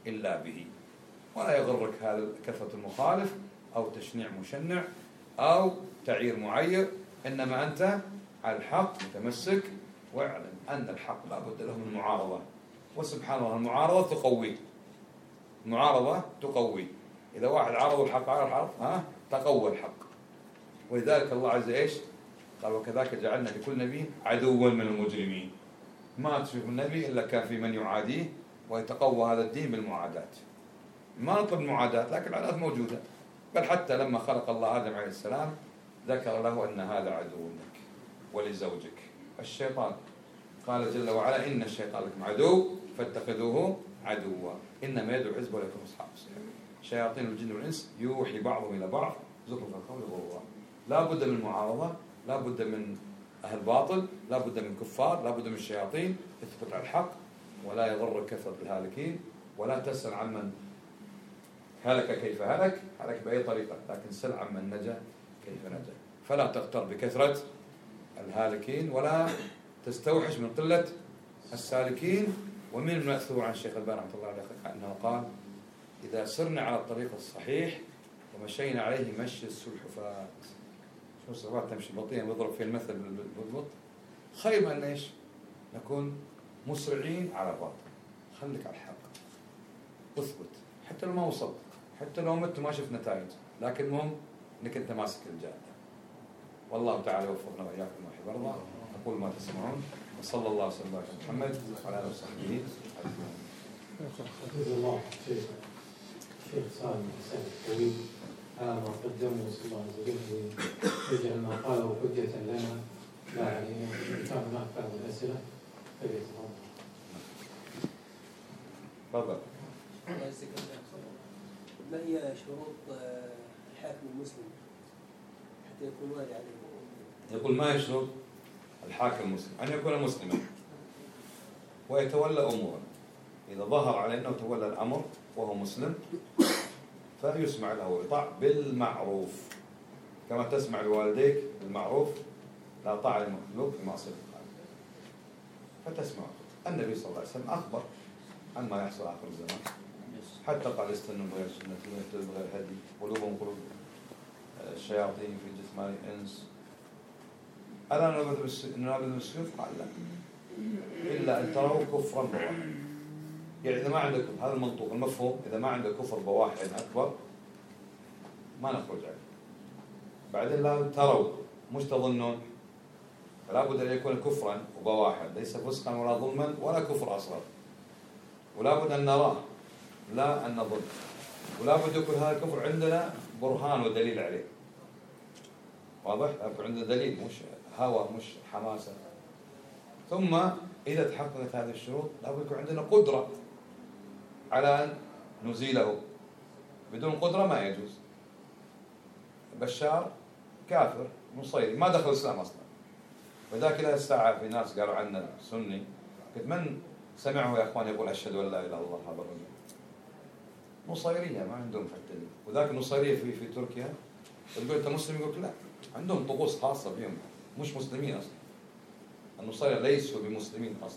إلا به. ولا يغرك هذا كثرة المخالف أو تشنيع مشنع أو تعيير معير، إنما أنت على الحق متمسك، واعلم أن الحق لا بد له من معارضة. وسبحان الله المعارضة تقوي، المعارضة تقوي. إذا واحد عارض الحق على الحق ها تقوى الحق. ولذلك الله عز وجل إيش قال؟ وكذلك جعلنا لكل نبي عدوا من المجرمين. ما تشوف النبي إلا كان في من يعاديه، ويتقوى هذا الدين بالمعاداة. ما نطلب المعاداة، لكن العادات موجودة. بل حتى لما خلق الله آدم عليه السلام ذكر له أن هذا عدو لك ولزوجك الشيطان. قال جل وعلا إن الشيطان لكم عدو فاتخذوه عدوا إنما يدعو حزبه لكم أصحاب السعير. شياطين الجن والإنس يوحي بعضهم إلى بعض زخرف القول غرورا. لا بد من المعارضة، لا بد من أهل باطل، لا بد من كفار، لا بد من الشياطين. اثبت على الحق ولا يغرك كثرة الهالكين، ولا تسأل عمن هلك كيف هلك، هلك بأي طريقة، لكن سل عمن نجا كيف نجا. فلا تغتر بكثرة الهالكين ولا تستوحش من قلة السالكين. ومن المأثور عن الشيخ الباني رحمه الله عليه أنه قال إذا سرنا على الطريق الصحيح ومشينا عليه مشي السلحفاة. شو السلحفاة تمشي بطيئا ويضرب في المثل بالضبط. خير من إيش نكون مسرعين على الباطل. خليك على الحق، اثبت حتى لو ما وصلت، حتى لو مت ما شفت نتائج، لكن المهم انك انت ماسك الجاده. والله تعالى يوفقنا واياكم ويحب يرضى. اقول ما تسمعون وصلى الله وسلم على محمد وعلى اله وصحبه اجمعين. جزا الله شيخ شيخ سالم حسين الطويل على ما قدم، وصلى الله عز وجل يجعل ما قاله حجة لنا لا علينا. إن كان هناك بعض الأسئلة فليتفضل. تفضل. ما هي شروط الحاكم المسلم حتى يكون والي عليه؟ يقول ما يشرط الحاكم المسلم أن يكون مسلما ويتولى أمورا. إذا ظهر على أنه تولى الأمر وهو مسلم فيسمع له ويطاع بالمعروف، كما تسمع لوالديك بالمعروف. لا طاعة للمخلوق في معصية الخالق. فتسمع. النبي صلى الله عليه وسلم أخبر عن ما يحصل آخر الزمان، حتى قال استنوا بغير سنة ويهتدوا بغير هدي، قلوبهم قلوب الشياطين في جثمان الإنس. ألا ننابذ بالسيوف؟ قال لا، إلا أن تروا كفرا بواحد. يعني إذا ما عندك هذا المنطوق المفهوم، إذا ما عندك كفر بواحد أكبر ما نخرج عليه. بعدين لا تروا مش تظنون، فلا بد أن يكون كفرا وبواحد، ليس فسقا ولا ظلما ولا كفر أصغر. ولا بد أن نراه لا أن نظن، ولا بد يكون هذا الكفر عندنا برهان ودليل عليه. واضح؟ يكون عندنا دليل مش هوى مش حماسة. ثم إذا تحققت هذه الشروط لا بد يكون عندنا قدرة على أن نزيله. بدون قدرة ما يجوز. بشار كافر نصيري ما دخل الإسلام أصلا، وذاك إلى الساعة في ناس قالوا عنه سني، قلت من سمعه يا أخوان يقول أشهد أن لا إله إلا الله؟ هذا الرجل نصيرية ما عندهم حتى دين. وذاك النصيرية في في تركيا يقول أنت مسلم؟ يقول لا، عندهم طقوس خاصة بهم، مش مسلمين أصلا. النصيرية ليسوا بمسلمين أصلا،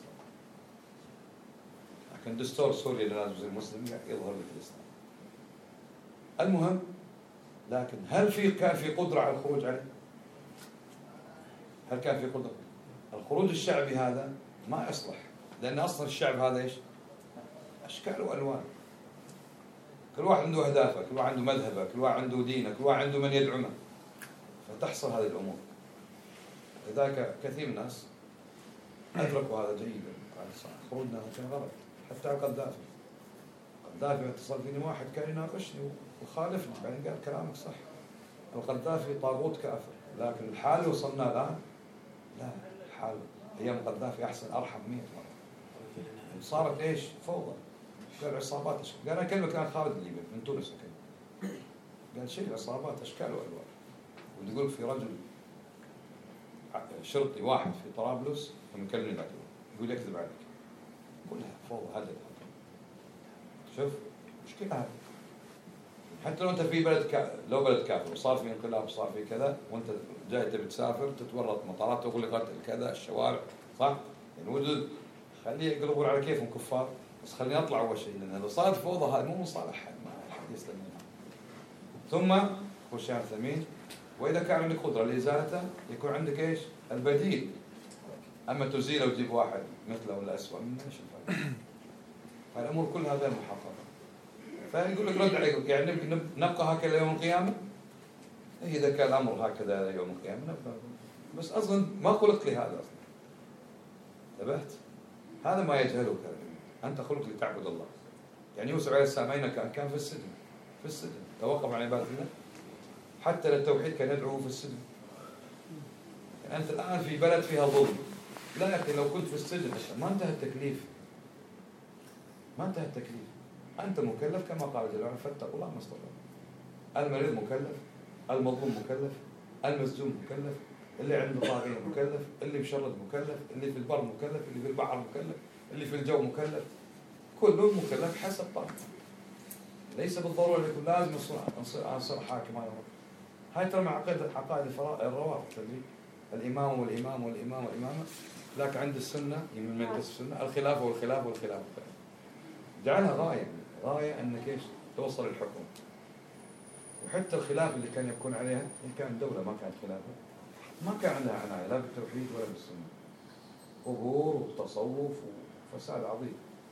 لكن دستور سوريا اللي لازم يصير مسلم يظهر لك الإسلام. المهم، لكن هل في كان في قدرة على الخروج عليه؟ هل كان في قدرة؟ الخروج الشعبي هذا ما يصلح، لأن أصلا الشعب هذا إيش؟ أشكال وألوان. كل واحد عنده أهدافه، كل واحد عنده مذهبه، كل واحد عنده دينه، كل واحد عنده من يدعمه، فتحصل هذه الأمور. لذلك كثير من الناس أدركوا هذا جيدا. قال خروجنا كان غلط. حتى على القذافي، القذافي اتصل فيني واحد كان يناقشني وخالفني، بعدين قال كلامك صح، القذافي طاغوت كافر، لكن الحال اللي وصلنا الآن لا، الحال أيام القذافي أحسن أرحم مئة مرة. صارت إيش؟ فوضى. قال عصابات أشكال. قال أنا كلمة كان خالد الليبي من تونس كان. قال شيء عصابات أشكال وألوان. ويقول في رجل شرطي واحد في طرابلس ومكلمني بعد يقول يكذب عليك. كلها فوضى هدد. شوف مشكلة هذه. حتى لو أنت في بلد كا... لو بلد كافر وصار في انقلاب وصار في كذا وأنت جاي تبي تسافر تتورط مطارات تقول لي قتل كذا الشوارع صح؟ يعني ودود خليه يقلبون على كيفهم كفار بس خليني أطلع أول شيء، لأن لو صارت فوضى هذا مو مصالح ما حد يسلم منها. ثم وش يعني ثمين؟ وإذا كان عندك قدرة لإزالته يكون عندك إيش؟ البديل. أما تزيله وتجيب واحد مثله ولا أسوأ منه إيش الفرق؟ فالأمور كلها غير محققة. فيقول لك رد عليك يعني نبقى هكذا يوم القيامة؟ إذا كان الأمر هكذا يوم القيامة نبقى. بس أصلا ما خلقت لهذا أصلا. انتبهت؟ هذا ما يجهله كذا. أنت خلق لتعبد الله. يعني يوسف عليه السلام أين كان؟ كان في السجن. في السجن توقف عن عبادة الله. حتى للتوحيد كان يدعوه في السجن. يعني أنت الآن في بلد فيها ظلم. لكن لو كنت في السجن ما انتهى التكليف. ما انتهى التكليف. أنت مكلف كما قال جل وعلا فاتقوا الله ما استطعتم. المريض مكلف، المظلوم مكلف، المسجون مكلف، اللي عنده طاغية مكلف، اللي بشرد مكلف، اللي في البر مكلف، اللي في البحر مكلف، اللي في الجو مكلف. كله مكلف حسب طاقته. ليس بالضرورة يكون لازم أصير أصير حاكم. هاي ترى مع عقائد عقائد الروافض اللي الإمام والإمام والإمام والإمامة. لكن عند السنة من من السنة الخلافة والخلافة والخلافة. جعلها غاية، غاية أنك إيش توصل الحكم. وحتى الخلاف اللي كان يكون عليها إن كان دولة ما كانت خلافة ما كان عندها عناية لا بالتوحيد ولا بالسنة. قبور وتصوف وفساد عظيم.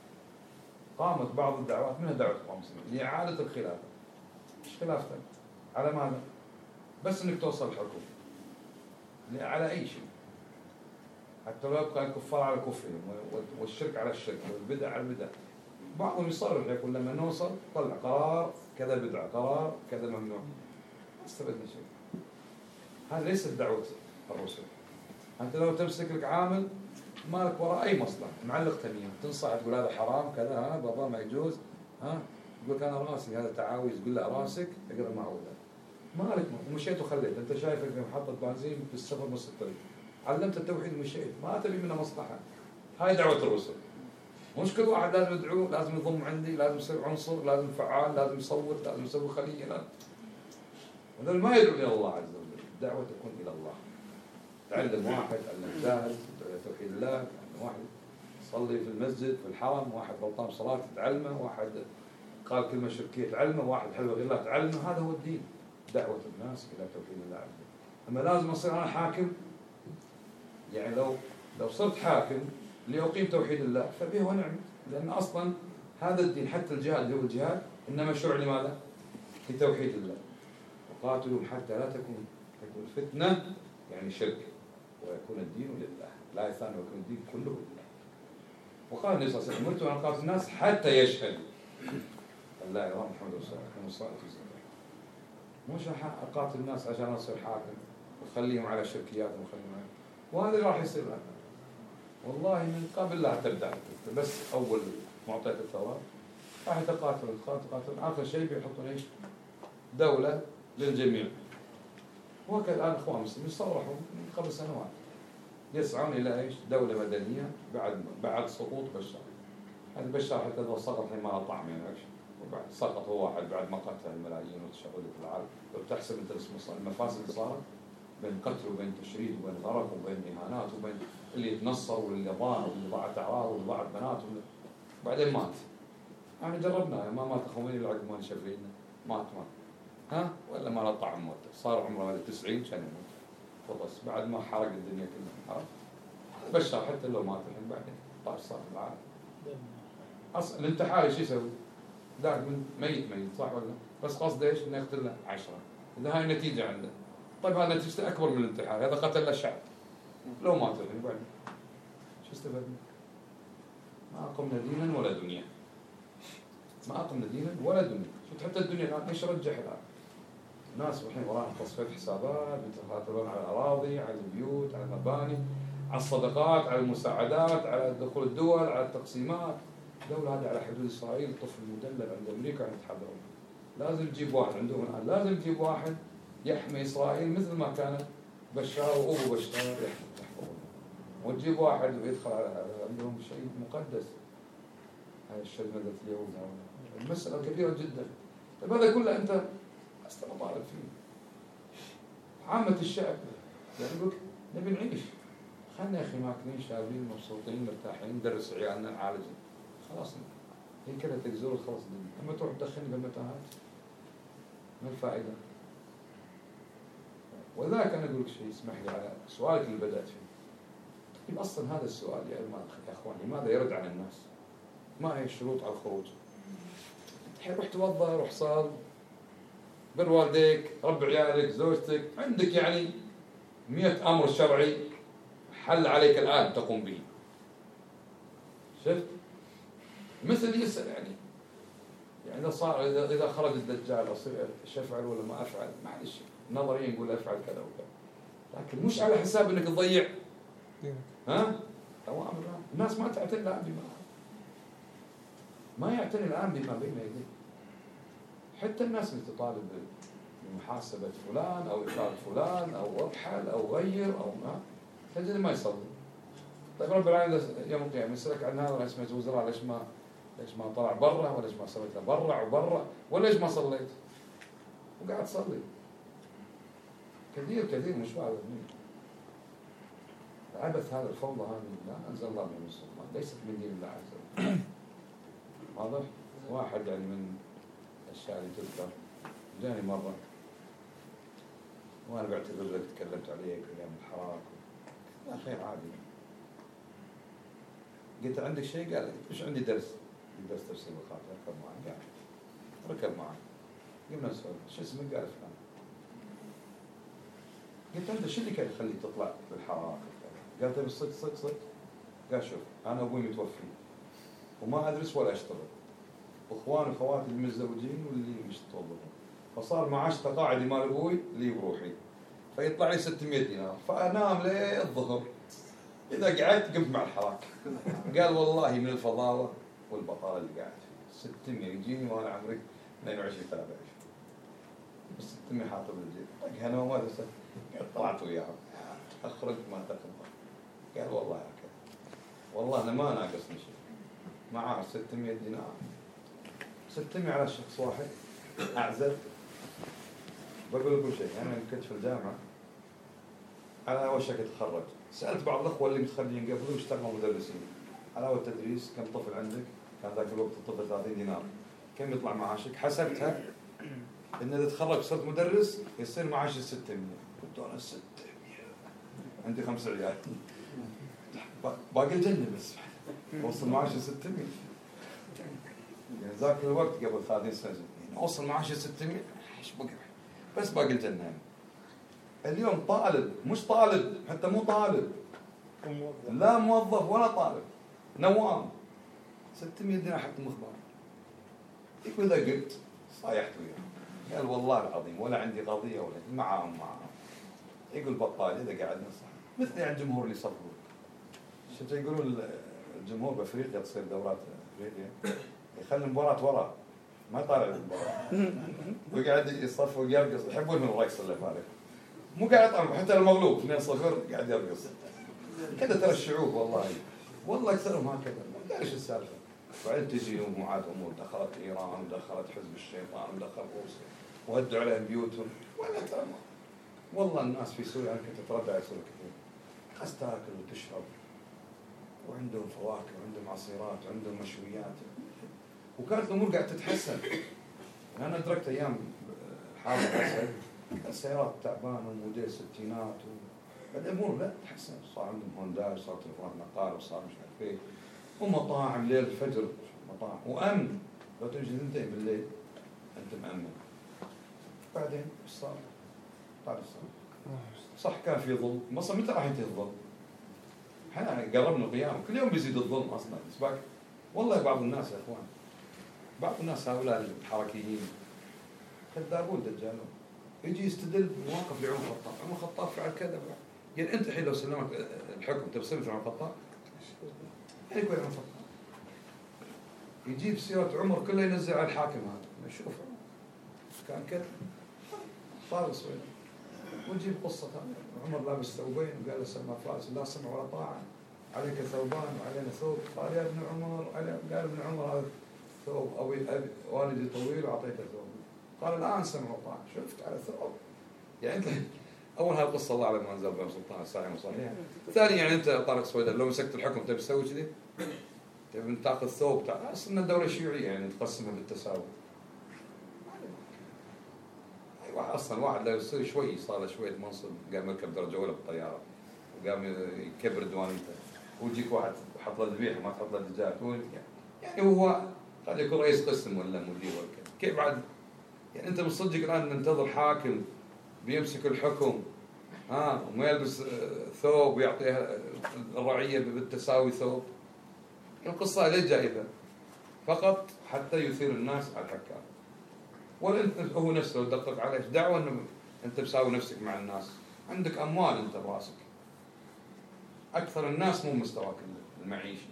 قامت بعض الدعوات منها دعوة الإخوان المسلمين لإعادة الخلافة. إيش خلافتك؟ على ماذا؟ بس إنك توصل الحكم. على أي شيء. حتى لو يبقى الكفار على كفرهم والشرك على الشرك والبدع على البدع. بعضهم يصرح يقول لما نوصل طلع قرار كذا بدعة قرار كذا ممنوع. ما استفدنا شيء. هذا ليس دعوة الرسل. أنت لو تمسك لك عامل مالك وراء أي مصلحة معلق تميم تنصح تقول هذا حرام كذا ها بابا ما يجوز ها يقول أنا راسي هذا تعاويذ قل له راسك اقرأ معوذة مالك مشيت وخليت أنت شايفك في محطة بنزين في السفر نص الطريق علمت التوحيد ومشيت ما تبي منه مصلحة. هاي دعوة الرسل. مش كل واحد لازم يدعوه لازم يضم عندي لازم يصير عنصر لازم فعال لازم يصوت لازم يسوي خلية لا. هذول ما يدعو إلى الله عز وجل. الدعوة تكون إلى الله. تعلم واحد علم جاهل توحيد الله يعني واحد يصلي في المسجد في الحرم واحد غلطان صلاة تعلمه واحد قال كلمة شركية تعلمه واحد حلوة غير الله تعلمه. هذا هو الدين. دعوة الناس إلى توحيد الله عز وجل. أما لازم أصير أنا حاكم يعني لو لو صرت حاكم ليقيم توحيد الله فبه ونعم. لأن أصلا هذا الدين حتى الجهاد اللي هو الجهاد إنما شرع لماذا؟ لتوحيد الله. وقاتلوا حتى لا تكون تكون فتنة يعني شرك ويكون الدين لله. لا الثاني ويكون الدين كله لله. وقال النبي صلى الله عليه وسلم أمرت أن أقاتل الناس حتى يشهدوا أن لا إله إلا الله محمد رسول الله. مش أقاتل الناس عشان أصير حاكم وخليهم على شركياتهم وخليهم على وهذا اللي راح يصير لنا. والله من قبل لا تبدأ بس أول معطية الثواب راح يتقاتل يتقاتل آخر شيء بيحطون إيش دولة للجميع. وكذا الآن إخوان المسلمين صرحوا من قبل سنوات يسعون إلى إيش دولة مدنية بعد بعد سقوط بشار. هذا بشار حتى لو سقط ما طعم يعني وبعد سقط هو واحد بعد ما قتل الملايين وتشغل في العالم. لو تحسب أنت المفاسد اللي صارت بين قتل وبين تشريد وبين غرق وبين إهانات وبين اللي يتنصر واللي ضاع واللي ضاعت أعراض واللي ضاعت بنات بعدين مات. يعني جربناه ما مات أخواني العقب ما شفرينا مات مات ها ولا ما طعم موت صار عمره هذا تسعين كان يموت خلص بعد ما حرق الدنيا كلها. عرفت بشر حتى لو مات الحين بعدين طاش صار في العالم. أصل الانتحار ايش يسوي؟ ذاك من ميت ميت صح ولا؟ بس قصده ايش؟ انه يقتل له عشرة. إذا هاي النتيجة عنده. طيب هذا نتيجته أكبر من الانتحار. هذا قتل له الشعب. لو مات الحين بعدين شو استفدنا؟ ما أقمنا دينا ولا دنيا. ما أقمنا دينا ولا دنيا. شفت حتى الدنيا الآن ايش رجح الآن؟ الناس الحين وراهم تصفية حسابات يتقاتلون على الأراضي على البيوت على المباني على الصدقات على المساعدات على دخول الدول على التقسيمات. دولة هذه على حدود إسرائيل طفل مدلل عند أمريكا عم يتحضرون. لازم تجيب واحد عندهم الآن لازم تجيب واحد يحمي إسرائيل مثل ما كان بشار وأبو بشار يحمي. وتجيب واحد ويدخل على عندهم شيء مقدس. هاي الشلمدة اليهود المسألة كبيرة جدا. طيب هذا كله أنت أصلا مطالب فيه. عامة الشعب يعني يقول نبي نعيش خلنا يا أخي ماكلين شاربين مبسوطين مرتاحين ندرس عيالنا نعالجهم خلاص هي كلها تجزور خلاص الدنيا. أما تروح تدخلني بالمتاهات ما الفائدة؟ وذاك أنا أقول لك شيء، اسمح لي على سؤالك اللي بدأت فيه. طيب أصلا هذا السؤال يا يا أخوان لماذا يرد عن الناس؟ ما هي الشروط على الخروج؟ الحين روح توضأ، روح صال، بر والديك، رب عيالك، زوجتك، عندك يعني مئة أمر شرعي حل عليك الآن تقوم به. شفت؟ مثل يسأل يعني يعني إذا صار إذا إذا خرج الدجال أصير إيش أفعل ولا ما أفعل؟ معلش نظريا نقول أفعل كذا وكذا، لكن مش على حساب إنك تضيع ها؟ أوامر الناس ما تعتني الآن بما ما يعتني الآن بما بين يديه. حتى الناس اللي تطالب بمحاسبة فلان أو إخراج فلان أو ارحل أو غير أو ما تجد ما يصلي. طيب رب العالمين يوم القيامة يسألك عن هذا رئيس الوزراء ليش ما ليش ما طلع برا وليش ما صليت له برا وبرا وليش ما صليت وقاعد تصلي. كثير كثير مش واحد منه. عبث هذا الفوضى هذه لا أنزل الله من السلطان ليست من دين الله عز وجل. واضح؟ واحد يعني من الأشياء اللي تذكر جاني مرة وأنا بعتذر لك تكلمت عليك أيام الحراك لا خير عادي. قلت عندك شيء؟ قال مش عندي درس درس تفسير الخاطر. ركب معي قال ركب معي قلنا نسولف شو اسمك؟ قال فلان. قلت أنت شو اللي كان يخليك تطلع بالحراك؟ قال تبي صدق صدق صدق؟ قال شوف أنا أبوي متوفي وما أدرس ولا أشتغل واخواني وخواتي اللي متزوجين واللي مش متوظفين، فصار معاش تقاعدي مال ابوي لي بروحي فيطلع لي ستمئة دينار فانام ليه الظهر. اذا قعدت قمت مع الحراك. قال والله من الفضاوه والبطاله اللي قاعد فيه ستمئة يجيني وانا عمري اثنين وعشرين ثلاثة وعشرين بس ستمئة حاطه بالجيب. طق انا وما درست. قال طلعت وياهم اخرج ما تاخذ. قال والله هكذا والله انا ما ناقصني شيء معاه ستمئة دينار ستمئة على شخص واحد أعزل. بقول لكم شيء أنا كنت في الجامعة على وشك أتخرج سألت بعض الأخوة اللي متخرجين قبل يشتغلوا مدرسين على التدريس كم طفل عندك؟ كان ذاك الوقت الطفل ثلاثين دينار كم يطلع معاشك؟ حسبتها إن إذا تخرج صرت مدرس يصير معاشي ستمئة. قلت أنا ستمئة عندي خمس عيال باقي الجنة بس وصل معاشي ستمئة. يعني ذاك الوقت قبل ثلاثين سنة يعني أوصل معاشي ستمئة إيش بقى بس باقي الجنة يعني. اليوم طالب مش طالب حتى مو طالب لا موظف ولا طالب نوام ستمئة دينار حتى مخبار. يقول إذا قلت صايحت وياه قال والله العظيم ولا عندي قضية ولا معاهم معاهم. يقول بطال إذا قاعد نصح مثل يعني الجمهور اللي صفوا شفت يقولون الجمهور بأفريقيا تصير دورات أفريقيا يخلي المباراة وراء ما يطالع المباراة وقاعد يصف ويرقص يحبون من الرقص اللي فارق مو قاعد يطعم حتى المغلوب اثنين صفر قاعد يرقص كذا. ترى الشعوب والله والله أكثرهم هكذا ما أدري إيش السالفة. وبعدين تجي مجموعات أمور دخلت إيران ودخلت حزب الشيطان ودخل روسيا وهدوا عليهم بيوتهم ولا ترى والله الناس في سوريا أنا كنت أتردد على سوريا كثير خلاص تاكل وتشرب وعندهم فواكه وعندهم عصيرات وعندهم مشويات وكانت الأمور قاعدة تتحسن. أنا أدركت أيام حالة الأسد السيارات تعبانة وموديل ستينات والأمور لا تتحسن صار عندهم هونداي صار تلفونات نقال وصار مش عارف إيه ومطاعم ليل الفجر مطاعم وأمن لو تجي تنتهي بالليل أنت مأمن. بعدين إيش صار؟ بعد الصلاة صح كان في ظلم مصر متى راح ينتهي الظلم؟ احنا قربنا القيامة كل يوم بيزيد الظلم أصلا. اسمعك والله بعض الناس يا إخوان بعض الناس هؤلاء الحركيين كذابون دجالون يجي يستدل بمواقف لعمر الخطاب. عمر الخطاب فعل كذا يعني أنت الحين لو سلمك الحكم تبصر في عمر الخطاب يعني يقول عمر الخطاب يجيب سيرة عمر كلها ينزل على الحاكم هذا نشوف كان كذا فارس وين ونجيب قصة عمر لابس ثوبين وقال له سلمان فارس لا سمع ولا طاعة عليك ثوبان وعلينا ثوب. قال يا ابن عمر قال ابن عمر هذا ثوب أبي والدي طويل وأعطيته ثوب. قال الآن سمع وطاعة شفت على ثوب يعني أنت أول هالقصة الله على ما أنزل بن سلطان الساعي وصحيح. ثاني يعني أنت طارق سويدان لو مسكت الحكم تبي تسوي كذي تبي تاخذ ثوب تاع اصلا الدوله شيوعيه يعني تقسمها بالتساوي. ايوه اصلا واحد لو يصير شوي صار له شويه منصب قام يركب درجه اولى بالطياره وقام يكبر دوانيته ويجيك واحد حط له ذبيحه ما تحط له دجاج يعني هو قد يكون رئيس قسم ولا مدير ولا كذا. كيف بعد يعني انت مصدق الان ننتظر حاكم بيمسك الحكم ها وما يلبس ثوب ويعطيها الرعيه بالتساوي ثوب؟ القصه ليش جايبه؟ فقط حتى يثير الناس على الحكام. ولا انت هو نفسه لو دقق عليه ايش دعوه انه انت بساوي نفسك مع الناس؟ عندك اموال انت براسك. اكثر الناس مو مستواك المعيشي.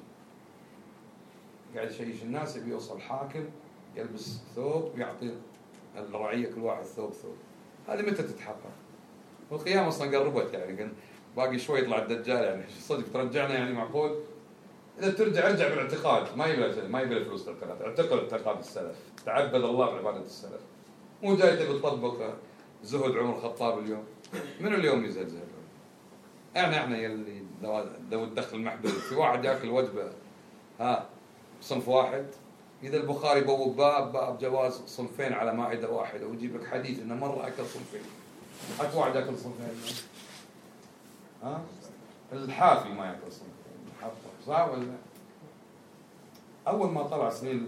قاعد يشيش الناس يبي يوصل حاكم يلبس ثوب ويعطي الرعيه كل واحد ثوب ثوب. هذه متى تتحقق؟ والقيامه اصلا قربت يعني باقي شوي يطلع الدجال يعني صدق ترجعنا يعني معقول؟ اذا ترجع ارجع بالاعتقاد ما يبي ما يبي الفلوس الاعتقاد، اعتقد اعتقاد السلف، تعبد الله بعباده السلف. مو جاي تبي تطبق زهد عمر الخطاب اليوم. من اليوم يزهد زهد عمر؟ احنا احنا يلي لو لو تدخل محبل في واحد ياكل وجبه ها صنف واحد، اذا البخاري بوب باب باب جواز صنفين على مائده واحده ويجيب لك حديث انه مره اكل صنفين. حتى واحد ياكل صنفين ها؟ الحافي ما ياكل صنفين صح ولا؟ اول ما طلع سنين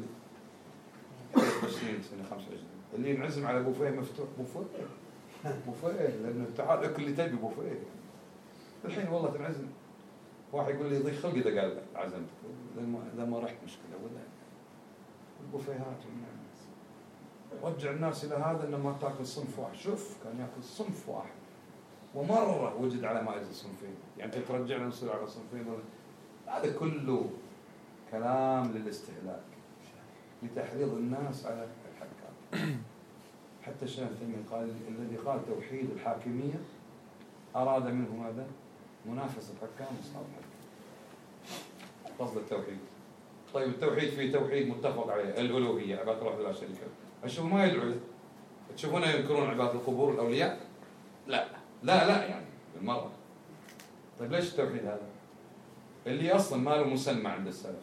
عشرين سنه خمسة وعشرين اللي ينعزم على بوفيه مفتوح بوفيه بوفيه لانه تعال اكل اللي تبي بوفيه. الحين والله تنعزم واحد يقول لي ضيق خلقي اذا قال عزمتك اذا ما رحت مشكله ولا البوفيهات والناس رجع الناس الى هذا انه ما تاكل صنف واحد. شوف كان ياكل صنف واحد ومره وجد على مائده صنفين يعني ترجعنا نصير على صنفين ولا هذا كله كلام للاستهلاك لتحريض الناس على الحكام. حتى الشيخ الثمين قال الذي قال توحيد الحاكميه اراد منه ماذا؟ منافسه الحكام واصحاب الحكام. قصد التوحيد. طيب التوحيد فيه توحيد متفق عليه الالوهيه عباده الله لا شريك له. اشوف ما يدعو تشوفونه ينكرون عباده القبور الاولياء؟ لا لا لا يعني بالمره. طيب ليش التوحيد هذا؟ اللي اصلا ما له مسمى عند السلف.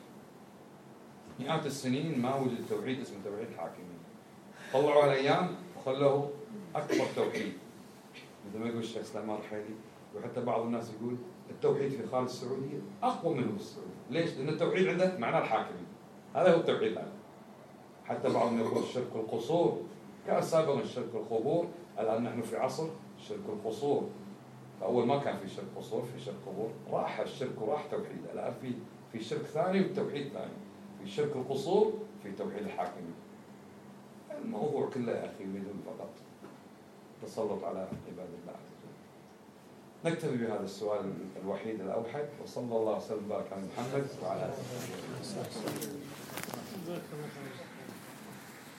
مئات السنين ما وجد توحيد اسمه توحيد الحاكميه. طلعوا الايام وخلوه اكبر توحيد. مثل ما يقول الشيخ سليمان الرحيلي وحتى بعض الناس يقول التوحيد في خارج السعوديه اقوى منه في السعوديه. ليش؟ لان التوحيد عنده معناه الحاكميه. هذا هو التوحيد هذا. حتى بعضهم يقول شرك القصور. كان سابقا شرك القبور، الان نحن في عصر شرك القصور. فأول ما كان في شرك قصور في شرك قبور، راح الشرك وراح توحيد. الآن في في شرك ثاني وتوحيد ثاني. في شرك القصور في توحيد الحاكمية. الموضوع كله يا أخي بدون فقط تسلط على عباد الله عز وجل. نكتفي بهذا السؤال الوحيد الأوحد وصلى الله وسلم وبارك على محمد وعلى آله وصحبه.